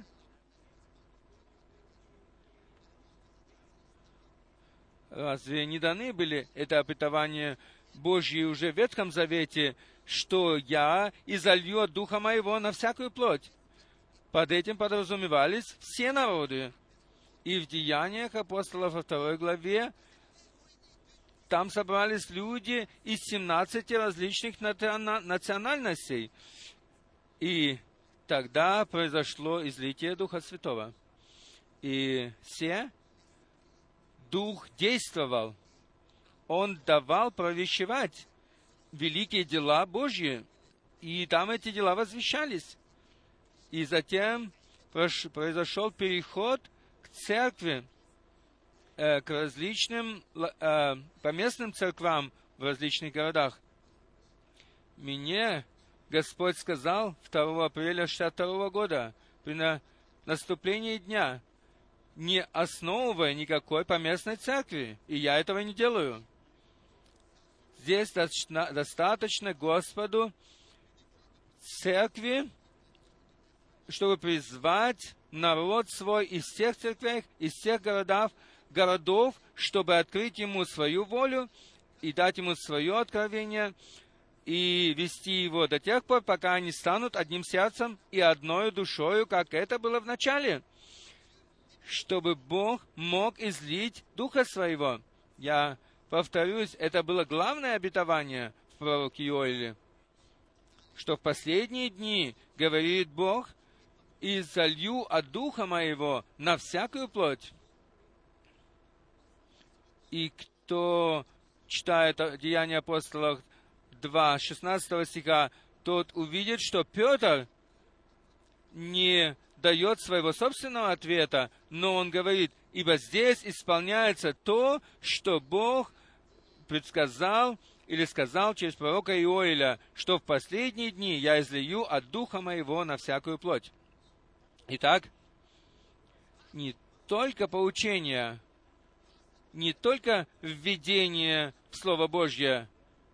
Разве не даны были это обетование Божье уже в Ветхом Завете, что «Я изолью от Духа Моего на всякую плоть»? Под этим подразумевались все народы. И в Деяниях апостолов во второй главе там собрались люди из семнадцати различных национальностей. И тогда произошло излитие Духа Святого. И все Дух действовал. Он давал провещевать великие дела Божьи. И там эти дела возвещались. И затем произошел переход к церкви, э, к различным э, поместным церквам в различных городах. Мне Господь сказал второго апреля шестьдесят второго года, при на наступлении дня, не основывая никакой поместной церкви. И я этого не делаю. Здесь достаточно, достаточно Господу церкви, чтобы призвать народ свой из тех церквей, из тех городов, городов, чтобы открыть ему свою волю и дать ему свое откровение, и вести его до тех пор, пока они станут одним сердцем и одной душою, как это было в начале, чтобы Бог мог излить Духа Своего. Я повторюсь, это было главное обетование в пророке Йоэле, что в последние дни, говорит Бог, «И залью от Духа Моего на всякую плоть». И кто читает Деяния апостолов два, шестнадцатого стиха, тот увидит, что Петр не дает своего собственного ответа, но он говорит, ибо здесь исполняется то, что Бог предсказал или сказал через пророка Иоэля, что в последние дни я излию от Духа Моего на всякую плоть. Итак, не только поучение, не только введение в Слово Божье,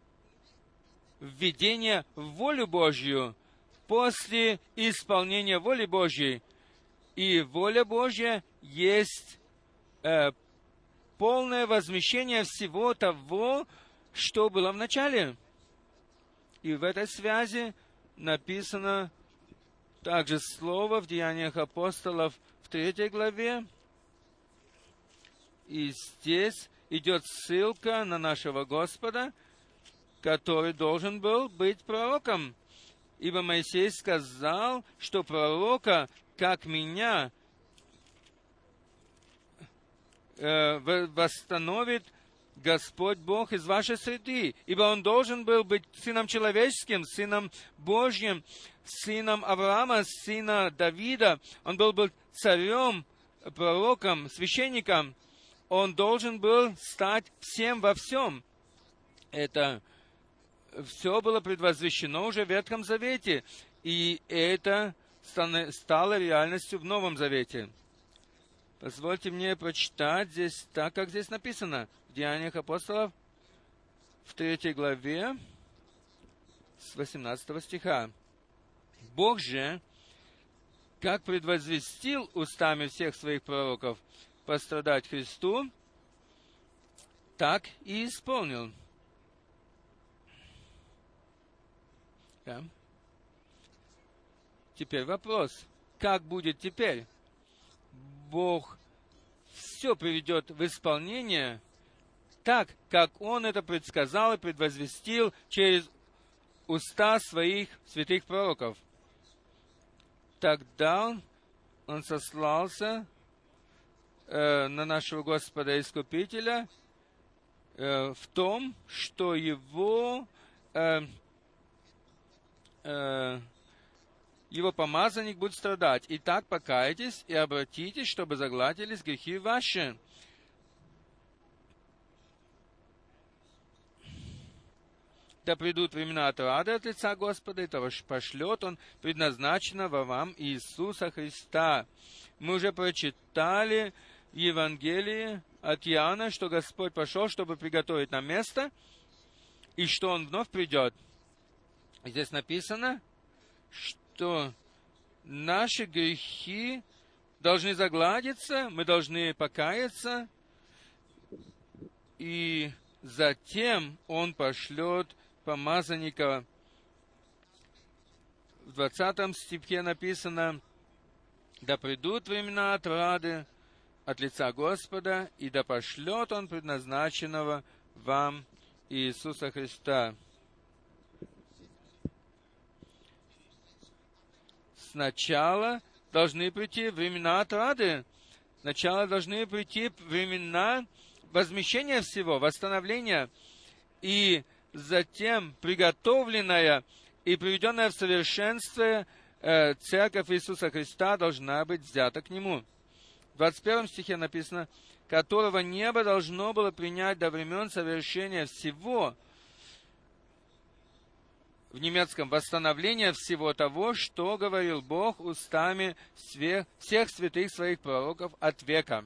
введение в волю Божью после исполнения воли Божьей. И воля Божья есть э, полное возмещение всего того, что было в начале. И в этой связи написано также слово в Деяниях апостолов в третьей главе. И здесь идет ссылка на нашего Господа, который должен был быть пророком. Ибо Моисей сказал, что пророка, как меня, э, восстановит Господь Бог из вашей среды, ибо он должен был быть сыном человеческим, сыном Божьим, сыном Авраама, сына Давида. Он был бы царем, пророком, священником. Он должен был стать всем во всем. Это все было предвозвещено уже в Ветхом Завете, и это стало реальностью в Новом Завете. Позвольте мне прочитать здесь так, как здесь написано. В Деяниях апостолов, в третьей главе, с восемнадцатого стиха. «Бог же, как предвозвестил устами всех своих пророков пострадать Христу, так и исполнил». Да. Теперь вопрос. Как будет теперь? Бог все приведет в исполнение так, как Он это предсказал и предвозвестил через уста своих святых пророков. Тогда Он сослался э, на нашего Господа Искупителя э, в том, что Его, э, э, Его помазанник будет страдать. Итак, покайтесь и обратитесь, чтобы загладились грехи ваши. да придут времена отрады от лица Господа, и того пошлет Он предназначенного вам Иисуса Христа. Мы уже прочитали в Евангелии от Иоанна, что Господь пошел, чтобы приготовить нам место, и что Он вновь придет. Здесь написано, что наши грехи должны загладиться, мы должны покаяться, и затем Он пошлет помазанника. В двадцатом стихе написано: «Да придут времена отрады от лица Господа, и да пошлет Он предназначенного вам Иисуса Христа». Сначала должны прийти времена отрады, сначала должны прийти времена возмещения всего, восстановления, и затем приготовленная и приведенная в совершенство э, Церковь Иисуса Христа должна быть взята к Нему. В двадцать первом стихе написано: «Которого небо должно было принять до времен совершения всего». В немецком «восстановление всего того, что говорил Бог устами всех святых своих пророков от века».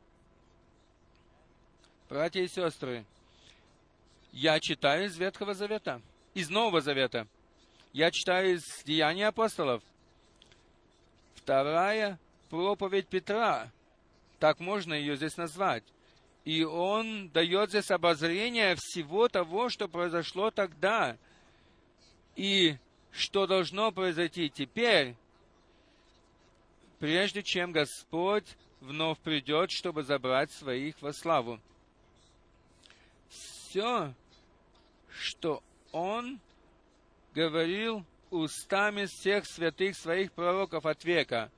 Братья и сестры, я читаю из Ветхого Завета, из Нового Завета. Я читаю из Деяний апостолов. Вторая проповедь Петра, так можно ее здесь назвать. И он дает здесь обозрение всего того, что произошло тогда, и что должно произойти теперь, прежде чем Господь вновь придет, чтобы забрать своих во славу. Все, что Он говорил устами всех святых своих пророков от века.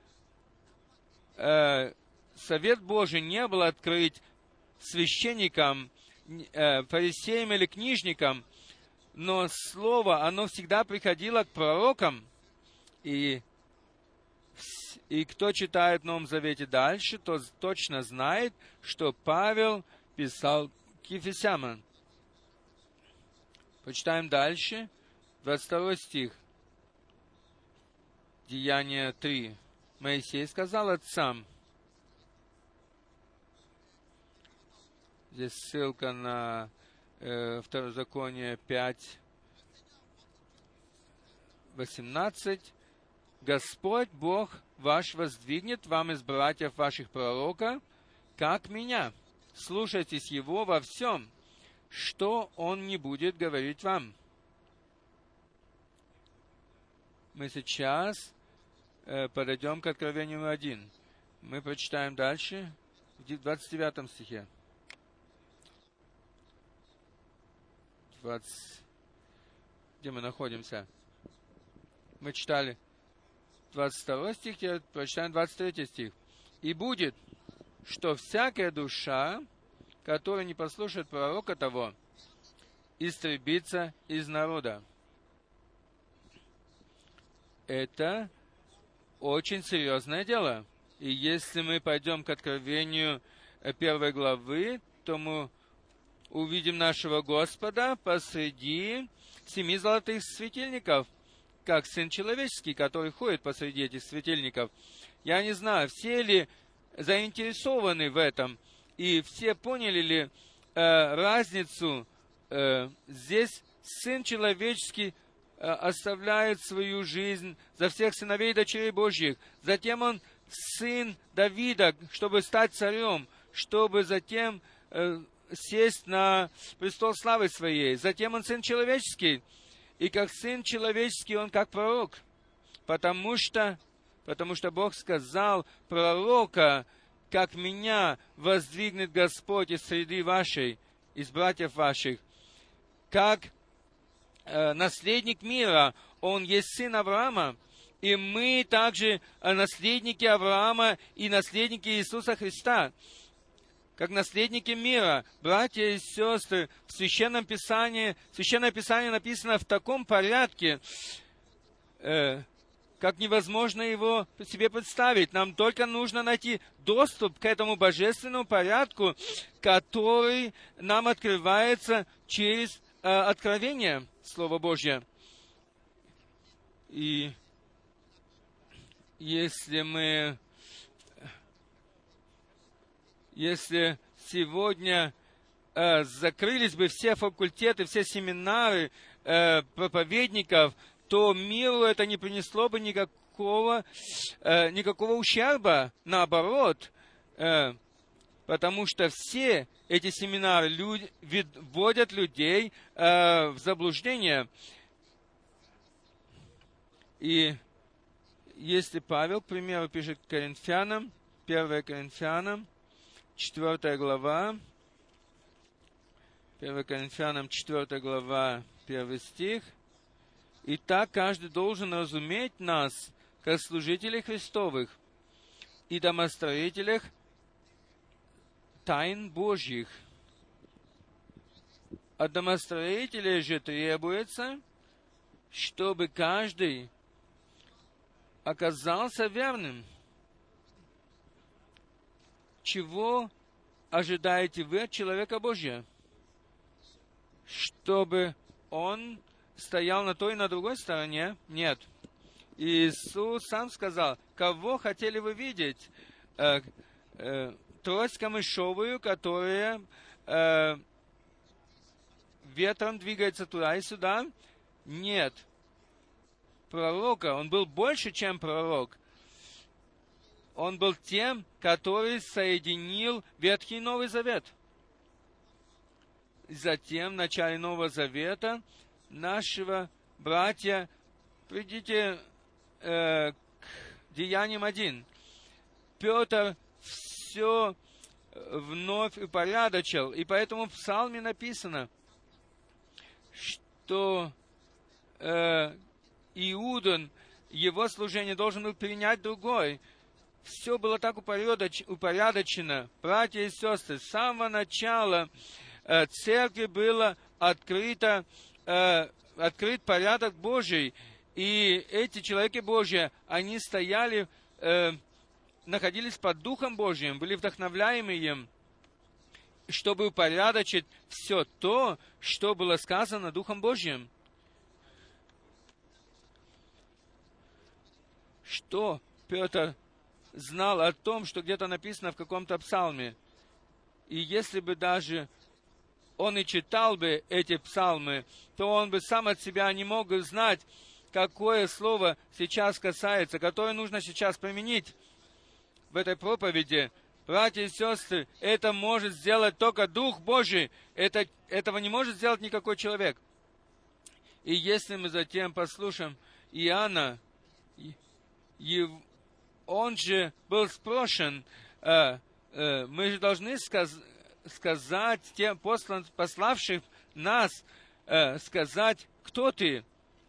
Э, Совет Божий не был открыт священникам, э, фарисеям или книжникам, но Слово, оно всегда приходило к пророкам. И, и кто читает в Новом Завете дальше, тот точно знает, что Павел писал к Ефесянам. Почитаем дальше, двадцать второй стих, Деяния три. Моисей сказал отцам, здесь ссылка на э, Второзаконие пять, восемнадцать. Господь Бог ваш воздвигнет вам из братьев ваших пророка, как меня. Слушайтесь Его во всем, что Он не будет говорить вам. Мы сейчас э, подойдем к Откровению один. Мы прочитаем дальше, в двадцать девятом стихе. двадцать... Где мы находимся? Мы читали двадцать второй стих, теперь прочитаем двадцать третий стих. «И будет, что всякая душа, которая не послушает пророка того, истребится из народа». Это очень серьезное дело. И если мы пойдем к Откровению первой главы, то мы увидим нашего Господа посреди семи золотых светильников, как Сын Человеческий, который ходит посреди этих светильников. Я не знаю, все ли заинтересованы в этом, и все поняли ли э, разницу. Э, здесь Сын Человеческий э, оставляет свою жизнь за всех сыновей и дочерей Божьих. Затем Он сын Давида, чтобы стать царем, чтобы затем э, сесть на престол славы своей. Затем Он Сын Человеческий, и как Сын Человеческий Он как пророк, потому что, потому что Бог сказал: пророка, как меня воздвигнет Господь из среды вашей, из братьев ваших. Как э, наследник мира, Он есть сын Авраама, и мы также наследники Авраама и наследники Иисуса Христа. Как наследники мира, братья и сестры, в Священном Писании, Священное Писание написано в таком порядке, э, как невозможно его себе представить. Нам только нужно найти доступ к этому божественному порядку, который нам открывается через э, откровение Слова Божье. И если мы, если сегодня э, закрылись бы все факультеты, все семинары э, проповедников, то миру это не принесло бы никакого, э, никакого ущерба, наоборот, э, потому что все эти семинары люди, вводят людей э, в заблуждение. И если Павел, к примеру, пишет Коринфянам, первое Коринфянам, четвёртая глава, первое Коринфянам, четвёртая глава, первый стих, «Итак, каждый должен разуметь нас, как служителей Христовых и домостроителях тайн Божьих. От домостроителей же требуется, чтобы каждый оказался верным». Чего ожидаете вы от человека Божия? Чтобы он стоял на той и на другой стороне? Нет. Иисус сам сказал: кого хотели вы видеть? Э, э, трость камышовую, которая э, ветром двигается туда и сюда? Нет. Пророка, он был больше, чем пророк. Он был тем, который соединил Ветхий и Новый Завет. Затем, в начале Нового Завета, нашего братья, придите э, к Деяниям один. Петр все вновь упорядочил, и поэтому в Псалме написано, что э, Иудан, его служение должен был перенять другой. Все было так упорядоч, упорядочено. Братья и сестры, с самого начала э, церкви было открыто, э, открыт порядок Божий. И эти человеки Божьи, они стояли, э, находились под Духом Божьим, были вдохновляемы им, чтобы упорядочить все то, что было сказано Духом Божьим. Что Петр знал о том, что где-то написано в каком-то псалме. И если бы даже он и читал бы эти псалмы, то он бы сам от себя не мог знать, какое слово сейчас касается, которое нужно сейчас применить в этой проповеди. Братья и сестры, это может сделать только Дух Божий. Это, этого не может сделать никакой человек. И если мы затем послушаем Иоанна, он же был спрошен, э, э, мы же должны сказ- сказать тем послан, пославших нас, э, сказать, кто ты.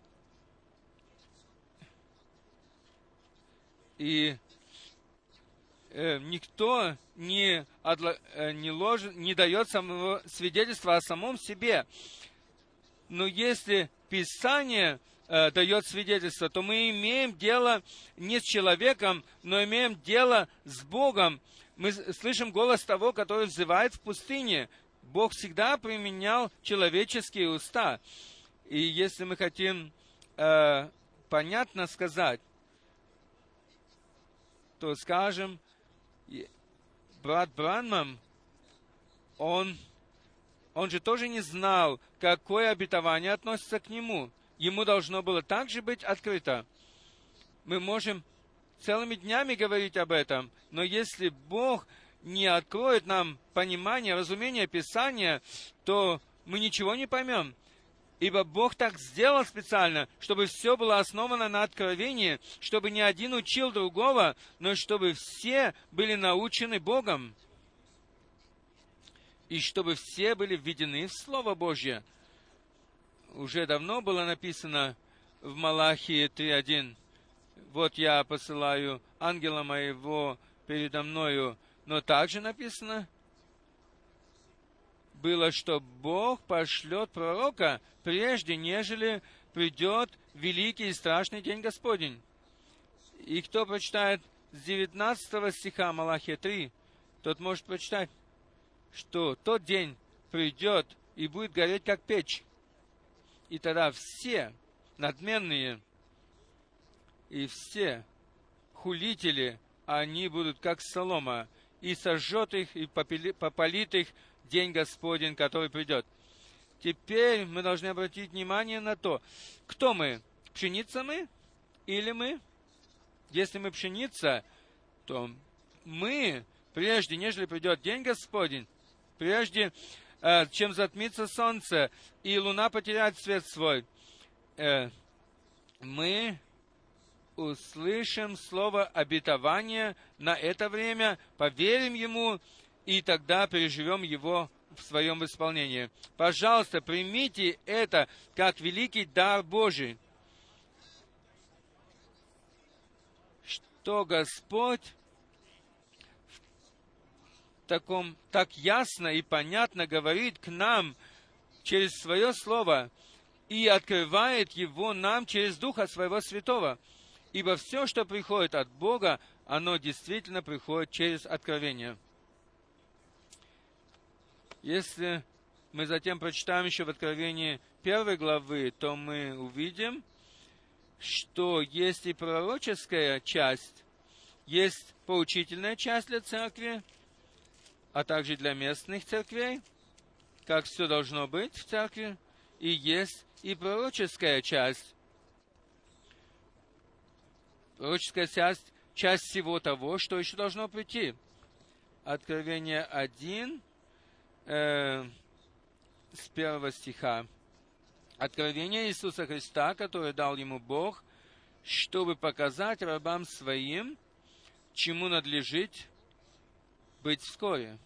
И э, никто не, одло, э, не, лож, не дает самого свидетельства о самом себе. Но если Писание э, дает свидетельство, то мы имеем дело не с человеком, но имеем дело с Богом. Мы слышим голос того, который взывает в пустыне. Бог всегда применял человеческие уста. И если мы хотим э, понятно сказать, то скажем, брат Бранман, он, он же тоже не знал, какое обетование относится к нему. Ему должно было также быть открыто. Мы можем целыми днями говорить об этом, но если Бог не откроет нам понимание, разумение Писания, то мы ничего не поймем. Ибо Бог так сделал специально, чтобы все было основано на откровении, чтобы не один учил другого, но чтобы все были научены Богом. И чтобы все были введены в Слово Божье. Уже давно было написано в Малахии три один. «Вот я посылаю ангела моего передо мною». Но также написано было, что Бог пошлет пророка, прежде нежели придет великий и страшный день Господень. И кто прочитает с девятнадцатого стиха Малахия три, тот может прочитать, что тот день придет и будет гореть, как печь. И тогда все надменные и все хулители, они будут как солома, и сожжет их, и попалит их день Господень, который придет. Теперь мы должны обратить внимание на то, кто мы? Пшеница мы или мы? Если мы пшеница, то мы, прежде, нежели придет день Господень, прежде, э, чем затмится солнце, и луна потеряет свет свой, э, мы услышим слово обетования на это время, поверим ему, и тогда переживем его в своем исполнении. Пожалуйста, примите это как великий дар Божий, что Господь в таком, так ясно и понятно говорит к нам через свое слово и открывает его нам через Духа Своего Святого. Ибо все, что приходит от Бога, оно действительно приходит через откровение. Если мы затем прочитаем еще в Откровении первой главы, то мы увидим, что есть и пророческая часть, есть поучительная часть для церкви, а также для местных церквей, как все должно быть в церкви, и есть и пророческая часть. Пророческая часть, часть всего того, что еще должно прийти. Откровение один, э, с первого стиха. Откровение Иисуса Христа, которое дал ему Бог, чтобы показать рабам своим, чему надлежит быть вскоре.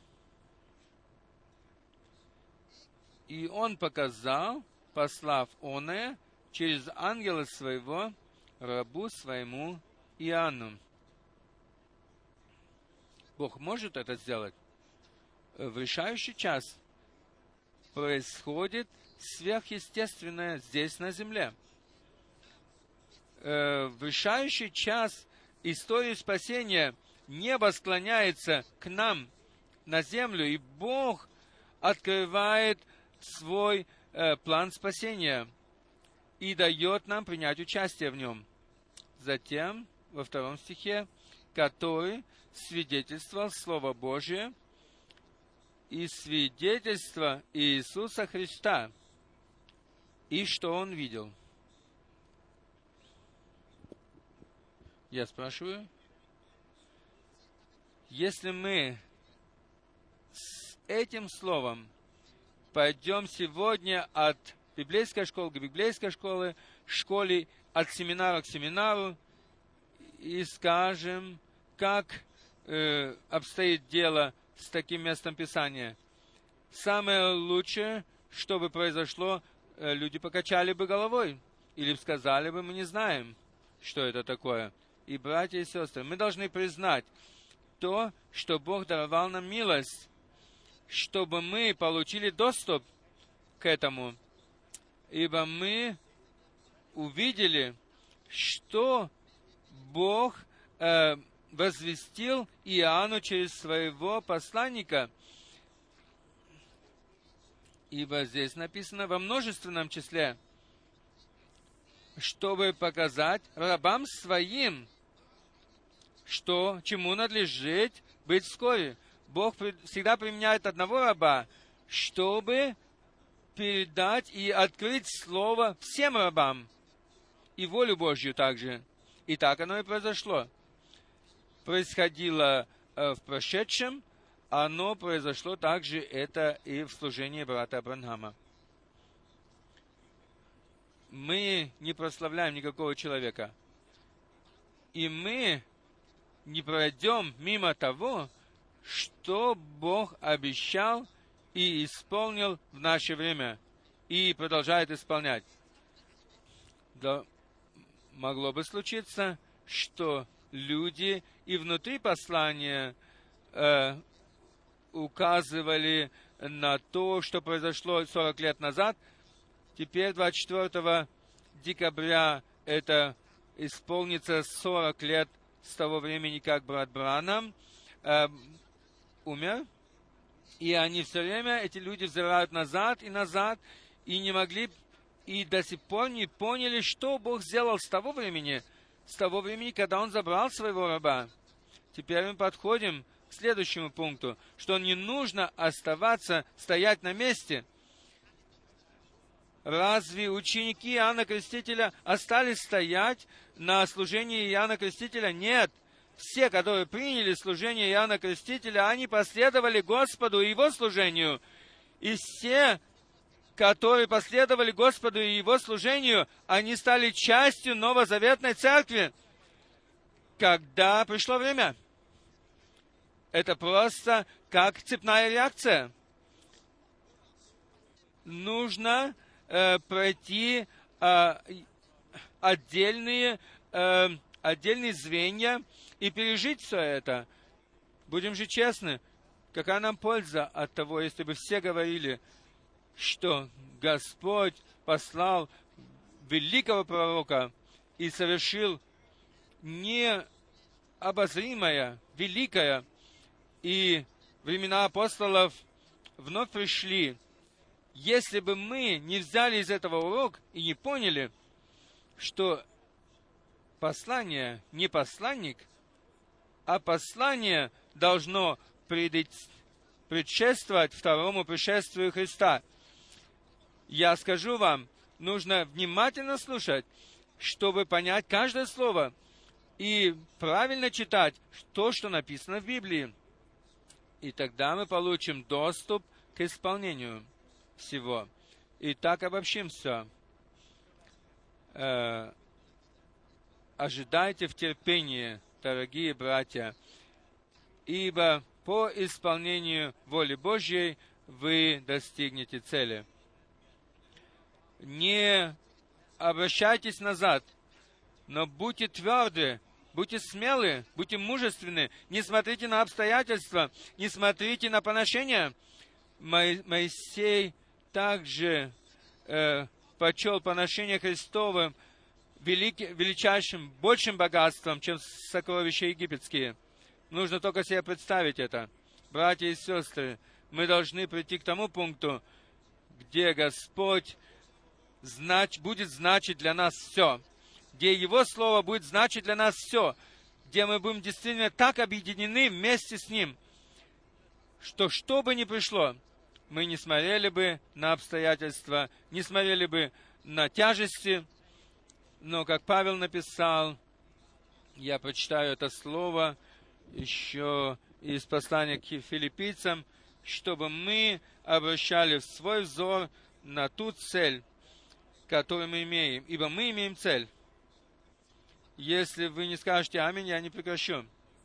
И он показал, послав оное через ангела своего, рабу своему Иоанну. Бог может это сделать. В решающий час происходит сверхъестественное здесь, на земле. В решающий час истории спасения небо склоняется к нам на землю, и Бог открывает свой э, план спасения и дает нам принять участие в нем. Затем, во втором стихе, который свидетельствовал Слово Божие и свидетельство Иисуса Христа, и что он видел. Я спрашиваю, если мы с этим словом пойдем сегодня от библейской школы к библейской школе, школе от семинара к семинару, и скажем, как э, обстоит дело с таким местом Писания. Самое лучшее, что бы произошло, э, люди покачали бы головой, или сказали бы, мы не знаем, что это такое. И, братья и сестры, мы должны признать то, что Бог даровал нам милость, чтобы мы получили доступ к этому, ибо мы увидели, что Бог э, возвестил Иоанну через своего посланника. Ибо здесь написано во множественном числе, чтобы показать рабам своим, что, чему надлежит быть вскоре. Бог всегда применяет одного раба, чтобы передать и открыть Слово всем рабам, и волю Божью также. И так оно и произошло. Происходило э, в прошедшем, оно произошло также это и в служении брата Бранхама. Мы не прославляем никакого человека. И мы не пройдем мимо того, что Бог обещал и исполнил в наше время, и продолжает исполнять. Да, могло бы случиться, что люди и внутри послания э, указывали на то, что произошло сорок лет назад. Теперь, двадцать четвёртого декабря, это исполнится сорок лет с того времени, как брат Бранхам э, умер. И они все время, эти люди взирают назад и назад, и не могли и до сих пор не поняли, что Бог сделал с того времени, с того времени, когда Он забрал своего раба. Теперь мы подходим к следующему пункту, что не нужно оставаться, стоять на месте. Разве ученики Иоанна Крестителя остались стоять на служении Иоанна Крестителя? Нет. Все, которые приняли служение Иоанна Крестителя, они последовали Господу и Его служению. И все, которые последовали Господу и Его служению, они стали частью Новозаветной Церкви, когда пришло время. Это просто как цепная реакция. Нужно э, пройти э, отдельные, э, отдельные звенья и пережить все это. Будем же честны, какая нам польза от того, если бы все говорили, что Господь послал великого пророка и совершил необозримое, великое, и времена апостолов вновь пришли. Если бы мы не взяли из этого урок и не поняли, что послание не посланник, а послание должно предшествовать второму пришествию Христа. Я скажу вам, нужно внимательно слушать, чтобы понять каждое слово и правильно читать то, что написано в Библии. И тогда мы получим доступ к исполнению всего. Итак, обобщим все. Э, ожидайте в терпении, дорогие братья, ибо по исполнению воли Божьей вы достигнете цели. Не обращайтесь назад, но будьте тверды, будьте смелы, будьте мужественны, не смотрите на обстоятельства, не смотрите на поношения. Мо- Моисей также э, почел поношение Христовым велики, величайшим, большим богатством, чем сокровища египетские. Нужно только себе представить это. Братья и сестры, мы должны прийти к тому пункту, где Господь знач, будет значить для нас все, где Его Слово будет значить для нас все, где мы будем действительно так объединены вместе с Ним, что что бы ни пришло, мы не смотрели бы на обстоятельства, не смотрели бы на тяжести, но, как Павел написал, я прочитаю это слово еще из послания к филиппийцам, чтобы мы обращали свой взор на ту цель, которую мы имеем, ибо мы имеем цель. Если вы не скажете «Аминь», я не прекращу.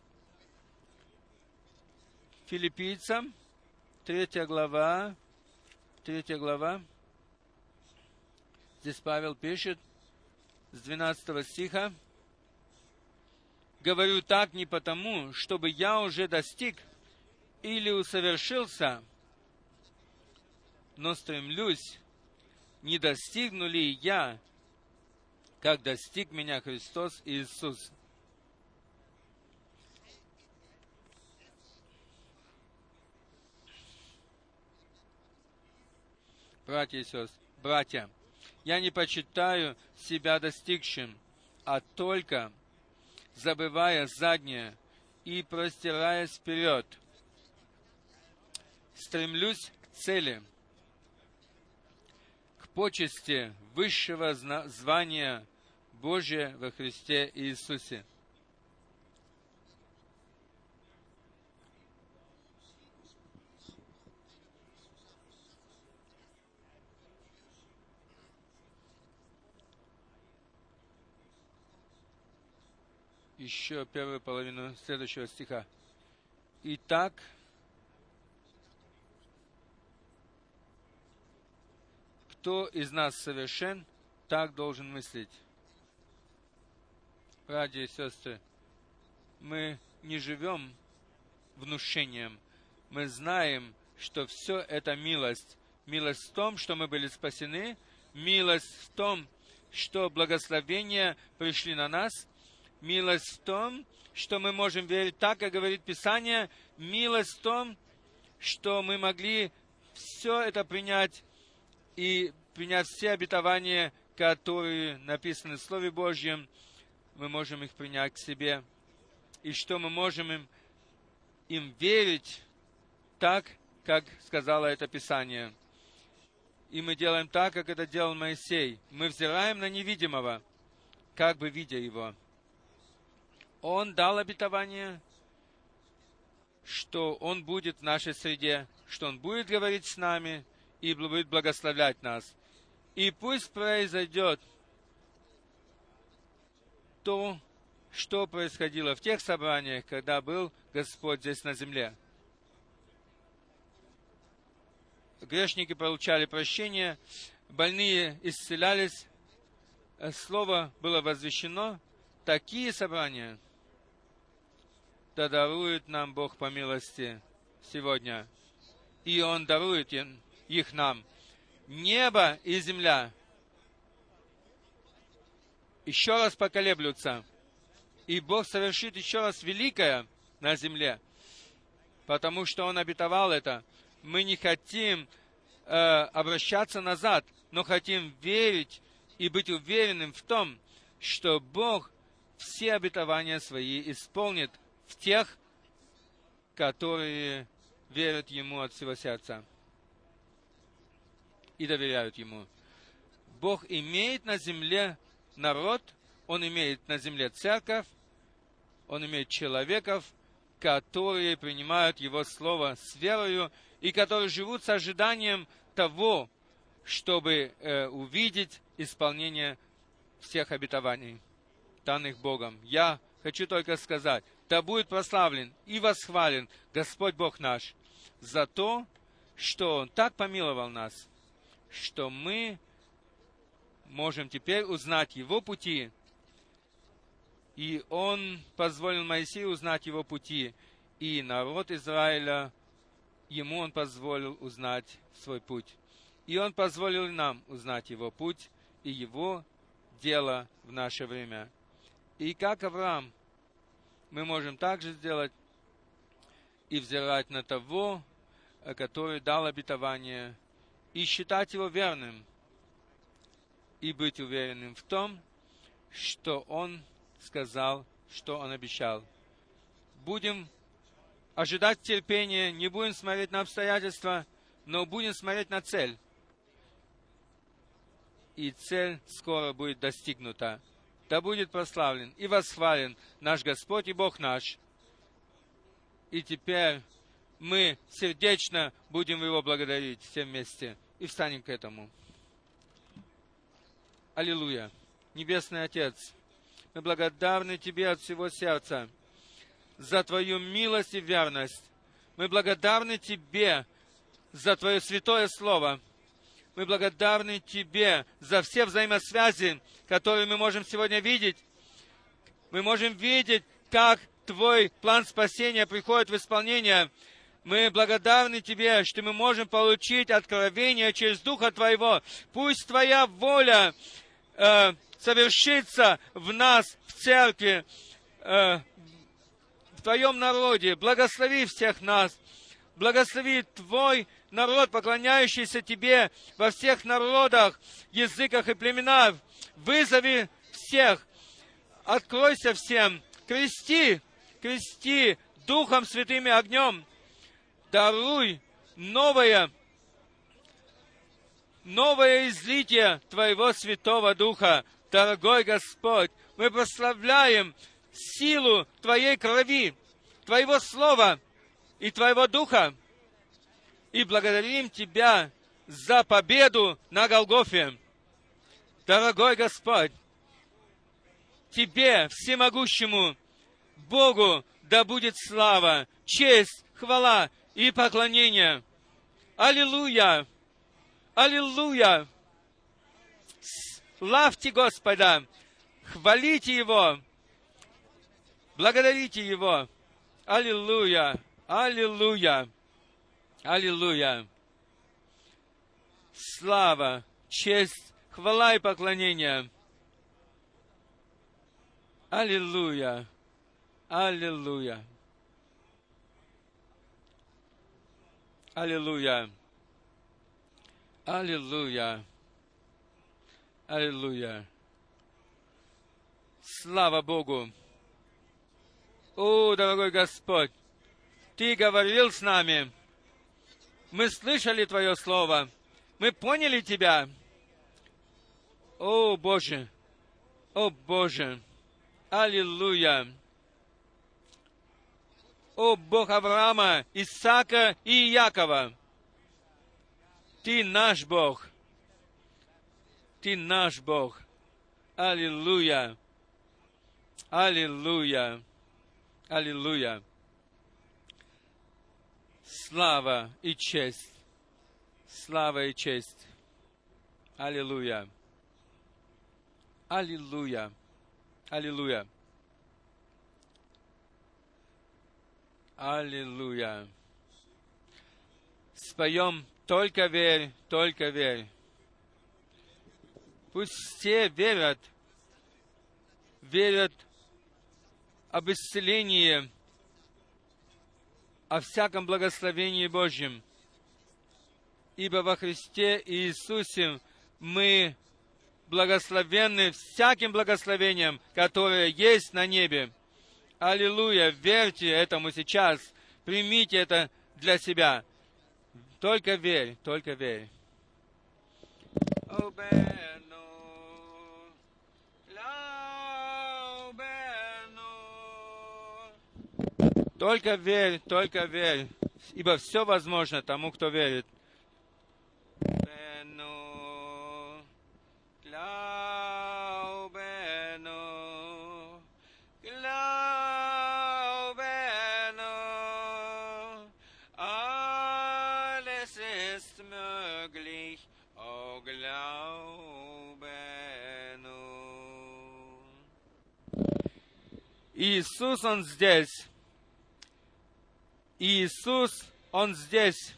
Филиппийцам, третья глава, третья глава. Здесь Павел пишет с двенадцатого стиха. «Говорю так не потому, чтобы я уже достиг или усовершился, но стремлюсь, не достигну ли я, как достиг меня Христос Иисус». Братья и сестры, братья, я не почитаю себя достигшим, а только, забывая заднее и простираясь вперед, стремлюсь к цели, к почести высшего звания Божия во Христе Иисусе. Еще первую половину следующего стиха. Итак, кто из нас совершен, так должен мыслить. Братья и сестры, мы не живем внушением. Мы знаем, что все это милость. Милость в том, что мы были спасены. Милость в том, что благословения пришли на нас. Милость в том, что мы можем верить так, как говорит Писание. Милость в том, что мы могли все это принять и принять все обетования, которые написаны в Слове Божьем, мы можем их принять к себе. И что мы можем им, им верить так, как сказала это Писание. И мы делаем так, как это делал Моисей. Мы взираем на невидимого, как бы видя его. Он дал обетование, что Он будет в нашей среде, что Он будет говорить с нами и будет благословлять нас. И пусть произойдет то, что происходило в тех собраниях, когда был Господь здесь на земле. Грешники получали прощение, больные исцелялись, Слово было возвещено. Такие собрания да дарует нам Бог по милости сегодня. И Он дарует их нам. Небо и земля еще раз поколеблются, и Бог совершит еще раз великое на земле, потому что Он обетовал это. Мы не хотим э, обращаться назад, но хотим верить и быть уверенным в том, что Бог все обетования Свои исполнит в тех, которые верят Ему от всего сердца и доверяют Ему. Бог имеет на земле народ, Он имеет на земле церковь, Он имеет человеков, которые принимают Его Слово с верою и которые живут с ожиданием того, чтобы э, увидеть исполнение всех обетований, данных Богом. Я хочу только сказать, да будет прославлен и восхвален Господь Бог наш за то, что Он так помиловал нас, что мы можем теперь узнать Его пути. И Он позволил Моисею узнать Его пути, и народ Израиля, ему Он позволил узнать свой путь. И Он позволил нам узнать Его путь и Его дело в наше время. И как Авраам, мы можем также сделать и взирать на того, который дал обетование, и считать его верным, и быть уверенным в том, что Он сказал, что Он обещал. Будем ожидать терпения, не будем смотреть на обстоятельства, но будем смотреть на цель. И цель скоро будет достигнута. Да будет прославлен и восхвален наш Господь и Бог наш. И теперь мы сердечно будем Его благодарить все вместе. И встанем к этому. Аллилуйя. Небесный Отец, мы благодарны Тебе от всего сердца за Твою милость и верность. Мы благодарны Тебе за Твое святое Слово. Мы благодарны Тебе за все взаимосвязи, которые мы можем сегодня видеть. Мы можем видеть, как Твой план спасения приходит в исполнение. Мы благодарны Тебе, что мы можем получить откровение через Духа Твоего. Пусть Твоя воля э, совершится в нас, в церкви, э, в Твоем народе. Благослови всех нас. Благослови Твой народ, поклоняющийся Тебе во всех народах, языках и племенах. Вызови всех. Откройся всем. Крести, крести Духом Святым и огнем. Даруй новое, новое излитие Твоего Святого Духа. Дорогой Господь, мы прославляем силу Твоей крови, Твоего Слова и Твоего Духа. И благодарим Тебя за победу на Голгофе. Дорогой Господь, Тебе, всемогущему Богу, да будет слава, честь, хвала и поклонение. Аллилуйя! Аллилуйя! Славьте Господа! Хвалите Его! Благодарите Его! Аллилуйя! Аллилуйя! Аллилуйя! Слава, честь, хвала и поклонение! Аллилуйя! Аллилуйя! Аллилуйя! Аллилуйя! Аллилуйя. Слава Богу. О, дорогой Господь, Ты говорил с нами. Мы слышали Твое Слово. Мы поняли Тебя. О, Боже! О, Боже! Аллилуйя! О, Бог Авраама, Исаака и Якова! Ты наш Бог! Ты наш Бог! Аллилуйя! Аллилуйя! Аллилуйя! Слава и честь! Слава и честь! Аллилуйя! Аллилуйя! Аллилуйя! Аллилуйя! Споем «Только верь, только верь». Пусть все верят, верят об исцелении, о всяком благословении Божьем. Ибо во Христе Иисусе мы благословенны всяким благословением, которое есть на небе. Аллилуйя! Верьте этому сейчас. Примите это для себя. Только верь, только верь. Только верь, только верь, ибо все возможно тому, кто верит. Иисус, Он здесь. Иисус, Он здесь.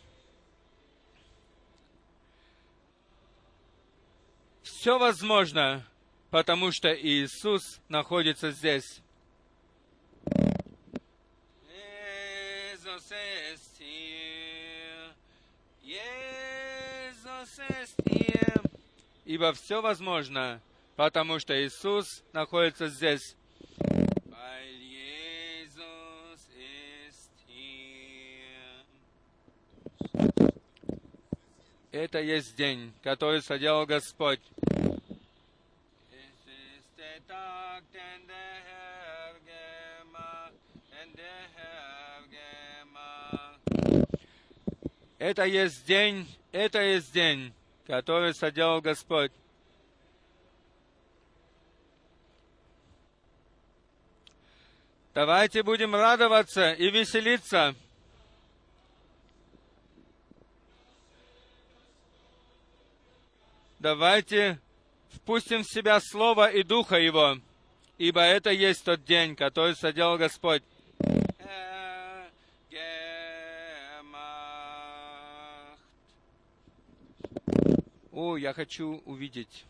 Все возможно, потому что Иисус находится здесь. Иисус есть here. Иисус есть here. Ибо все возможно, потому что Иисус находится здесь. Это есть день, который соделал Господь. Это есть день, это есть день, который соделал Господь. Давайте будем радоваться и веселиться. Давайте впустим в себя Слово и Духа Его, ибо это есть тот день, который соделал Господь. О, я хочу увидеть.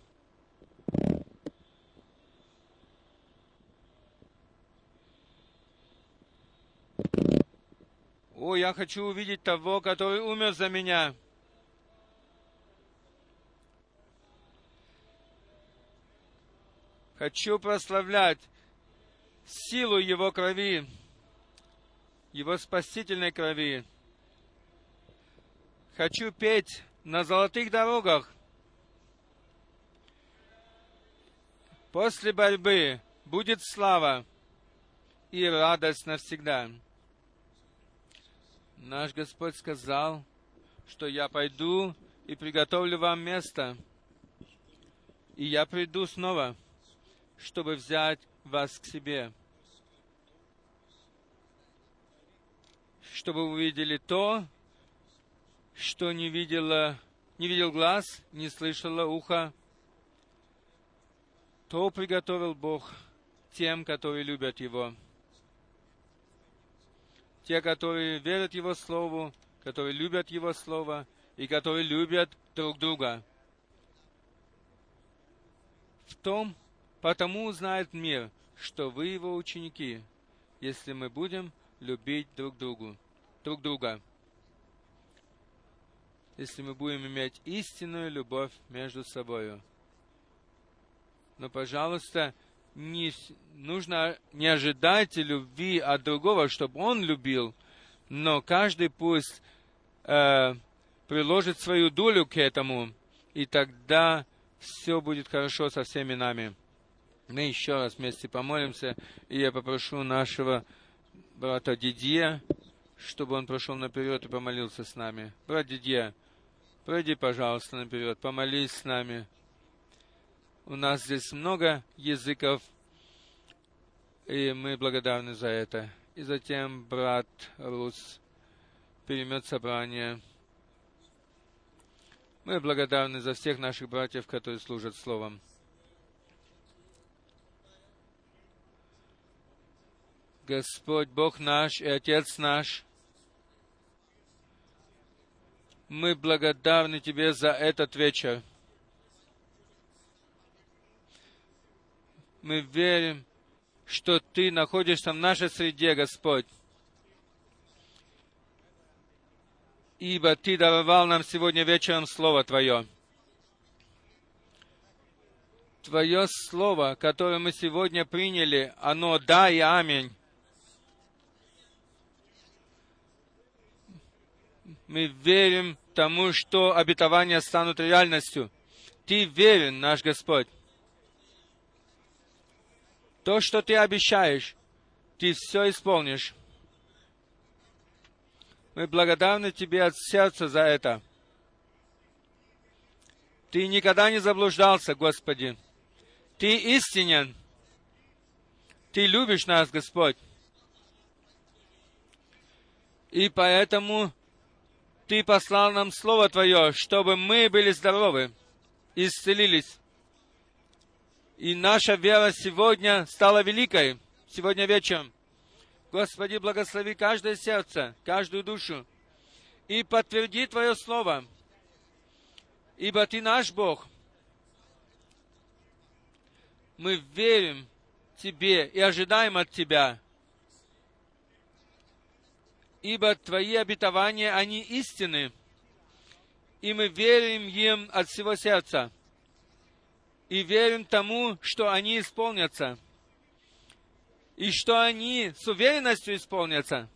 О, я хочу увидеть того, который умер за меня. Хочу прославлять силу Его крови, Его спасительной крови. Хочу петь на золотых дорогах. После борьбы будет слава и радость навсегда. Наш Господь сказал, что я пойду и приготовлю вам место, и я приду снова, чтобы взять вас к себе, чтобы вы увидели то, что не видела, не видел глаз, не слышало ухо, то приготовил Бог тем, которые любят Его. Те, которые верят Его Слову, которые любят Его Слово и которые любят друг друга. В том, потому узнает мир, что вы Его ученики, если мы будем любить друг другу, друг друга. Если мы будем иметь истинную любовь между собою. Но, пожалуйста, не, нужно не ожидать любви от другого, чтобы он любил, но каждый пусть э, приложит свою долю к этому, и тогда все будет хорошо со всеми нами. Мы еще раз вместе помолимся, и я попрошу нашего брата Дидье, чтобы он прошел наперед и помолился с нами. Брат Дидье, пройди, пожалуйста, наперед, помолись с нами. У нас здесь много языков, и мы благодарны за это. И затем брат Рус переймет собрание. Мы благодарны за всех наших братьев, которые служат Словом. Господь, Бог наш и Отец наш, мы благодарны Тебе за этот вечер. Мы верим, что Ты находишься в нашей среде, Господь. Ибо Ты даровал нам сегодня вечером Слово Твое. Твое Слово, которое мы сегодня приняли, оно да и аминь. Мы верим тому, что обетования станут реальностью. Ты верен, наш Господь. То, что Ты обещаешь, Ты все исполнишь. Мы благодарны Тебе от сердца за это. Ты никогда не заблуждался, Господи. Ты истинен. Ты любишь нас, Господь. И поэтому Ты послал нам Слово Твое, чтобы мы были здоровы, исцелились. И наша вера сегодня стала великой, сегодня вечером. Господи, благослови каждое сердце, каждую душу, и подтверди Твое Слово, ибо Ты наш Бог. Мы верим Тебе и ожидаем от Тебя, ибо Твои обетования, они истинны, и мы верим им от всего сердца. И верим тому, что они исполнятся. И что они с уверенностью исполнятся.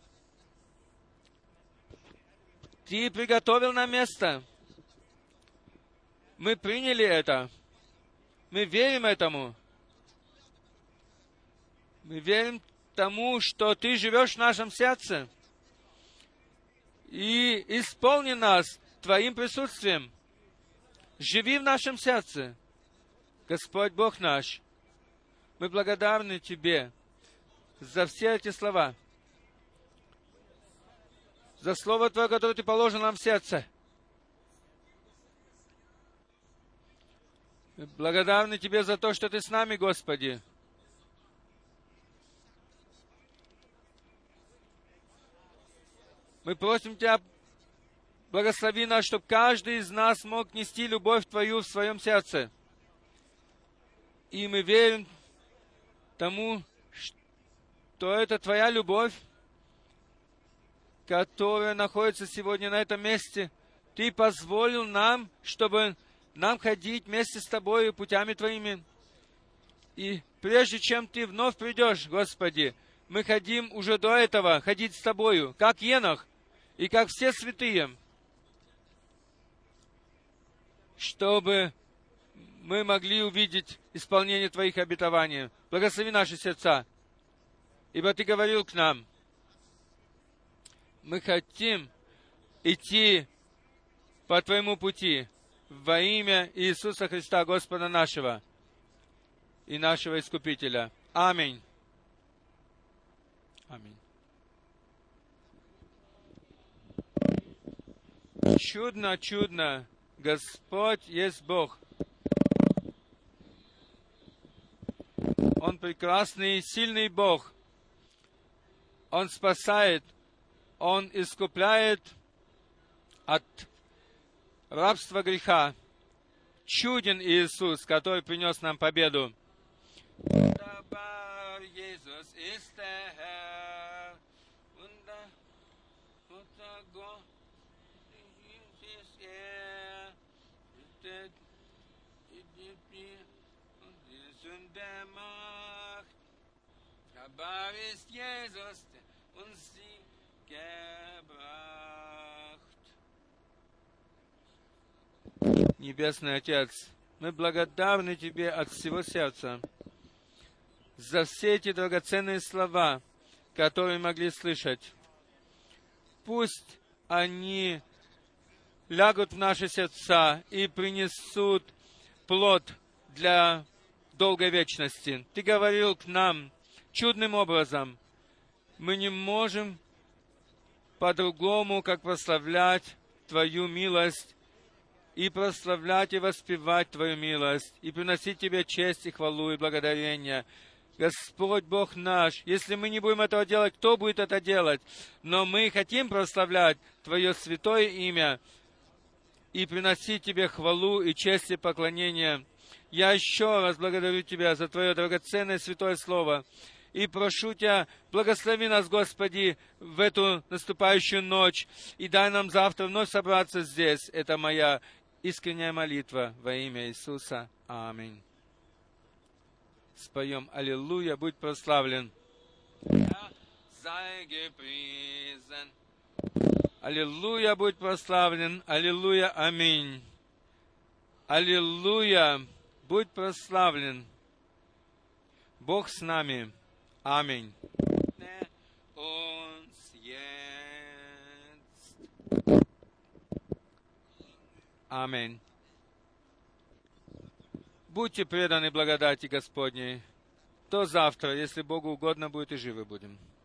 Ты приготовил нам место. Мы приняли это. Мы верим этому. Мы верим тому, что Ты живешь в нашем сердце. И исполни нас Твоим присутствием. Живи в нашем сердце. Господь Бог наш, мы благодарны Тебе за все эти слова, за Слово Твое, которое Ты положил нам в сердце. Мы благодарны Тебе за то, что Ты с нами, Господи. Мы просим Тебя, благослови нас, чтобы каждый из нас мог нести любовь Твою в своем сердце. И мы верим тому, что это Твоя любовь, которая находится сегодня на этом месте. Ты позволил нам, чтобы нам ходить вместе с Тобой путями Твоими. И прежде чем Ты вновь придешь, Господи, мы хотим уже до этого ходить с Тобою, как Енох и как все святые, чтобы мы могли увидеть исполнение Твоих обетований. Благослови наши сердца, ибо Ты говорил к нам. Мы хотим идти по Твоему пути во имя Иисуса Христа, Господа нашего и нашего Искупителя. Аминь. Аминь. Чудно, чудно, Господь есть Бог. Он прекрасный и сильный Бог. Он спасает, Он искупляет от рабства греха. Чуден Иисус, который принес нам победу. Jesus uns sie gebracht. Небесный Отец, мы благодарны Тебе от всего сердца за все эти драгоценные слова, которые могли слышать. Пусть они лягут в наши сердца и принесут плод для долгой вечности. Ты говорил к нам чудным образом. Мы не можем по-другому, как прославлять Твою милость, и прославлять и воспевать Твою милость, и приносить Тебе честь и хвалу и благодарение. Господь Бог наш, если мы не будем этого делать, кто будет это делать? Но мы хотим прославлять Твое святое имя и приносить Тебе хвалу и честь и поклонение. Я еще раз благодарю Тебя за Твое драгоценное святое Слово. И прошу Тебя, благослови нас, Господи, в эту наступающую ночь. И дай нам завтра вновь собраться здесь. Это моя искренняя молитва во имя Иисуса. Аминь. Споем «Аллилуйя, будь прославлен». Sei gepriesen. Аллилуйя, будь прославлен. Аллилуйя, аминь. Аллилуйя, будь прославлен. Бог с нами. Аминь. Uns jetzt. Аминь. Будьте преданы благодати Господней. До завтра, если Богу угодно будет, и живы будем.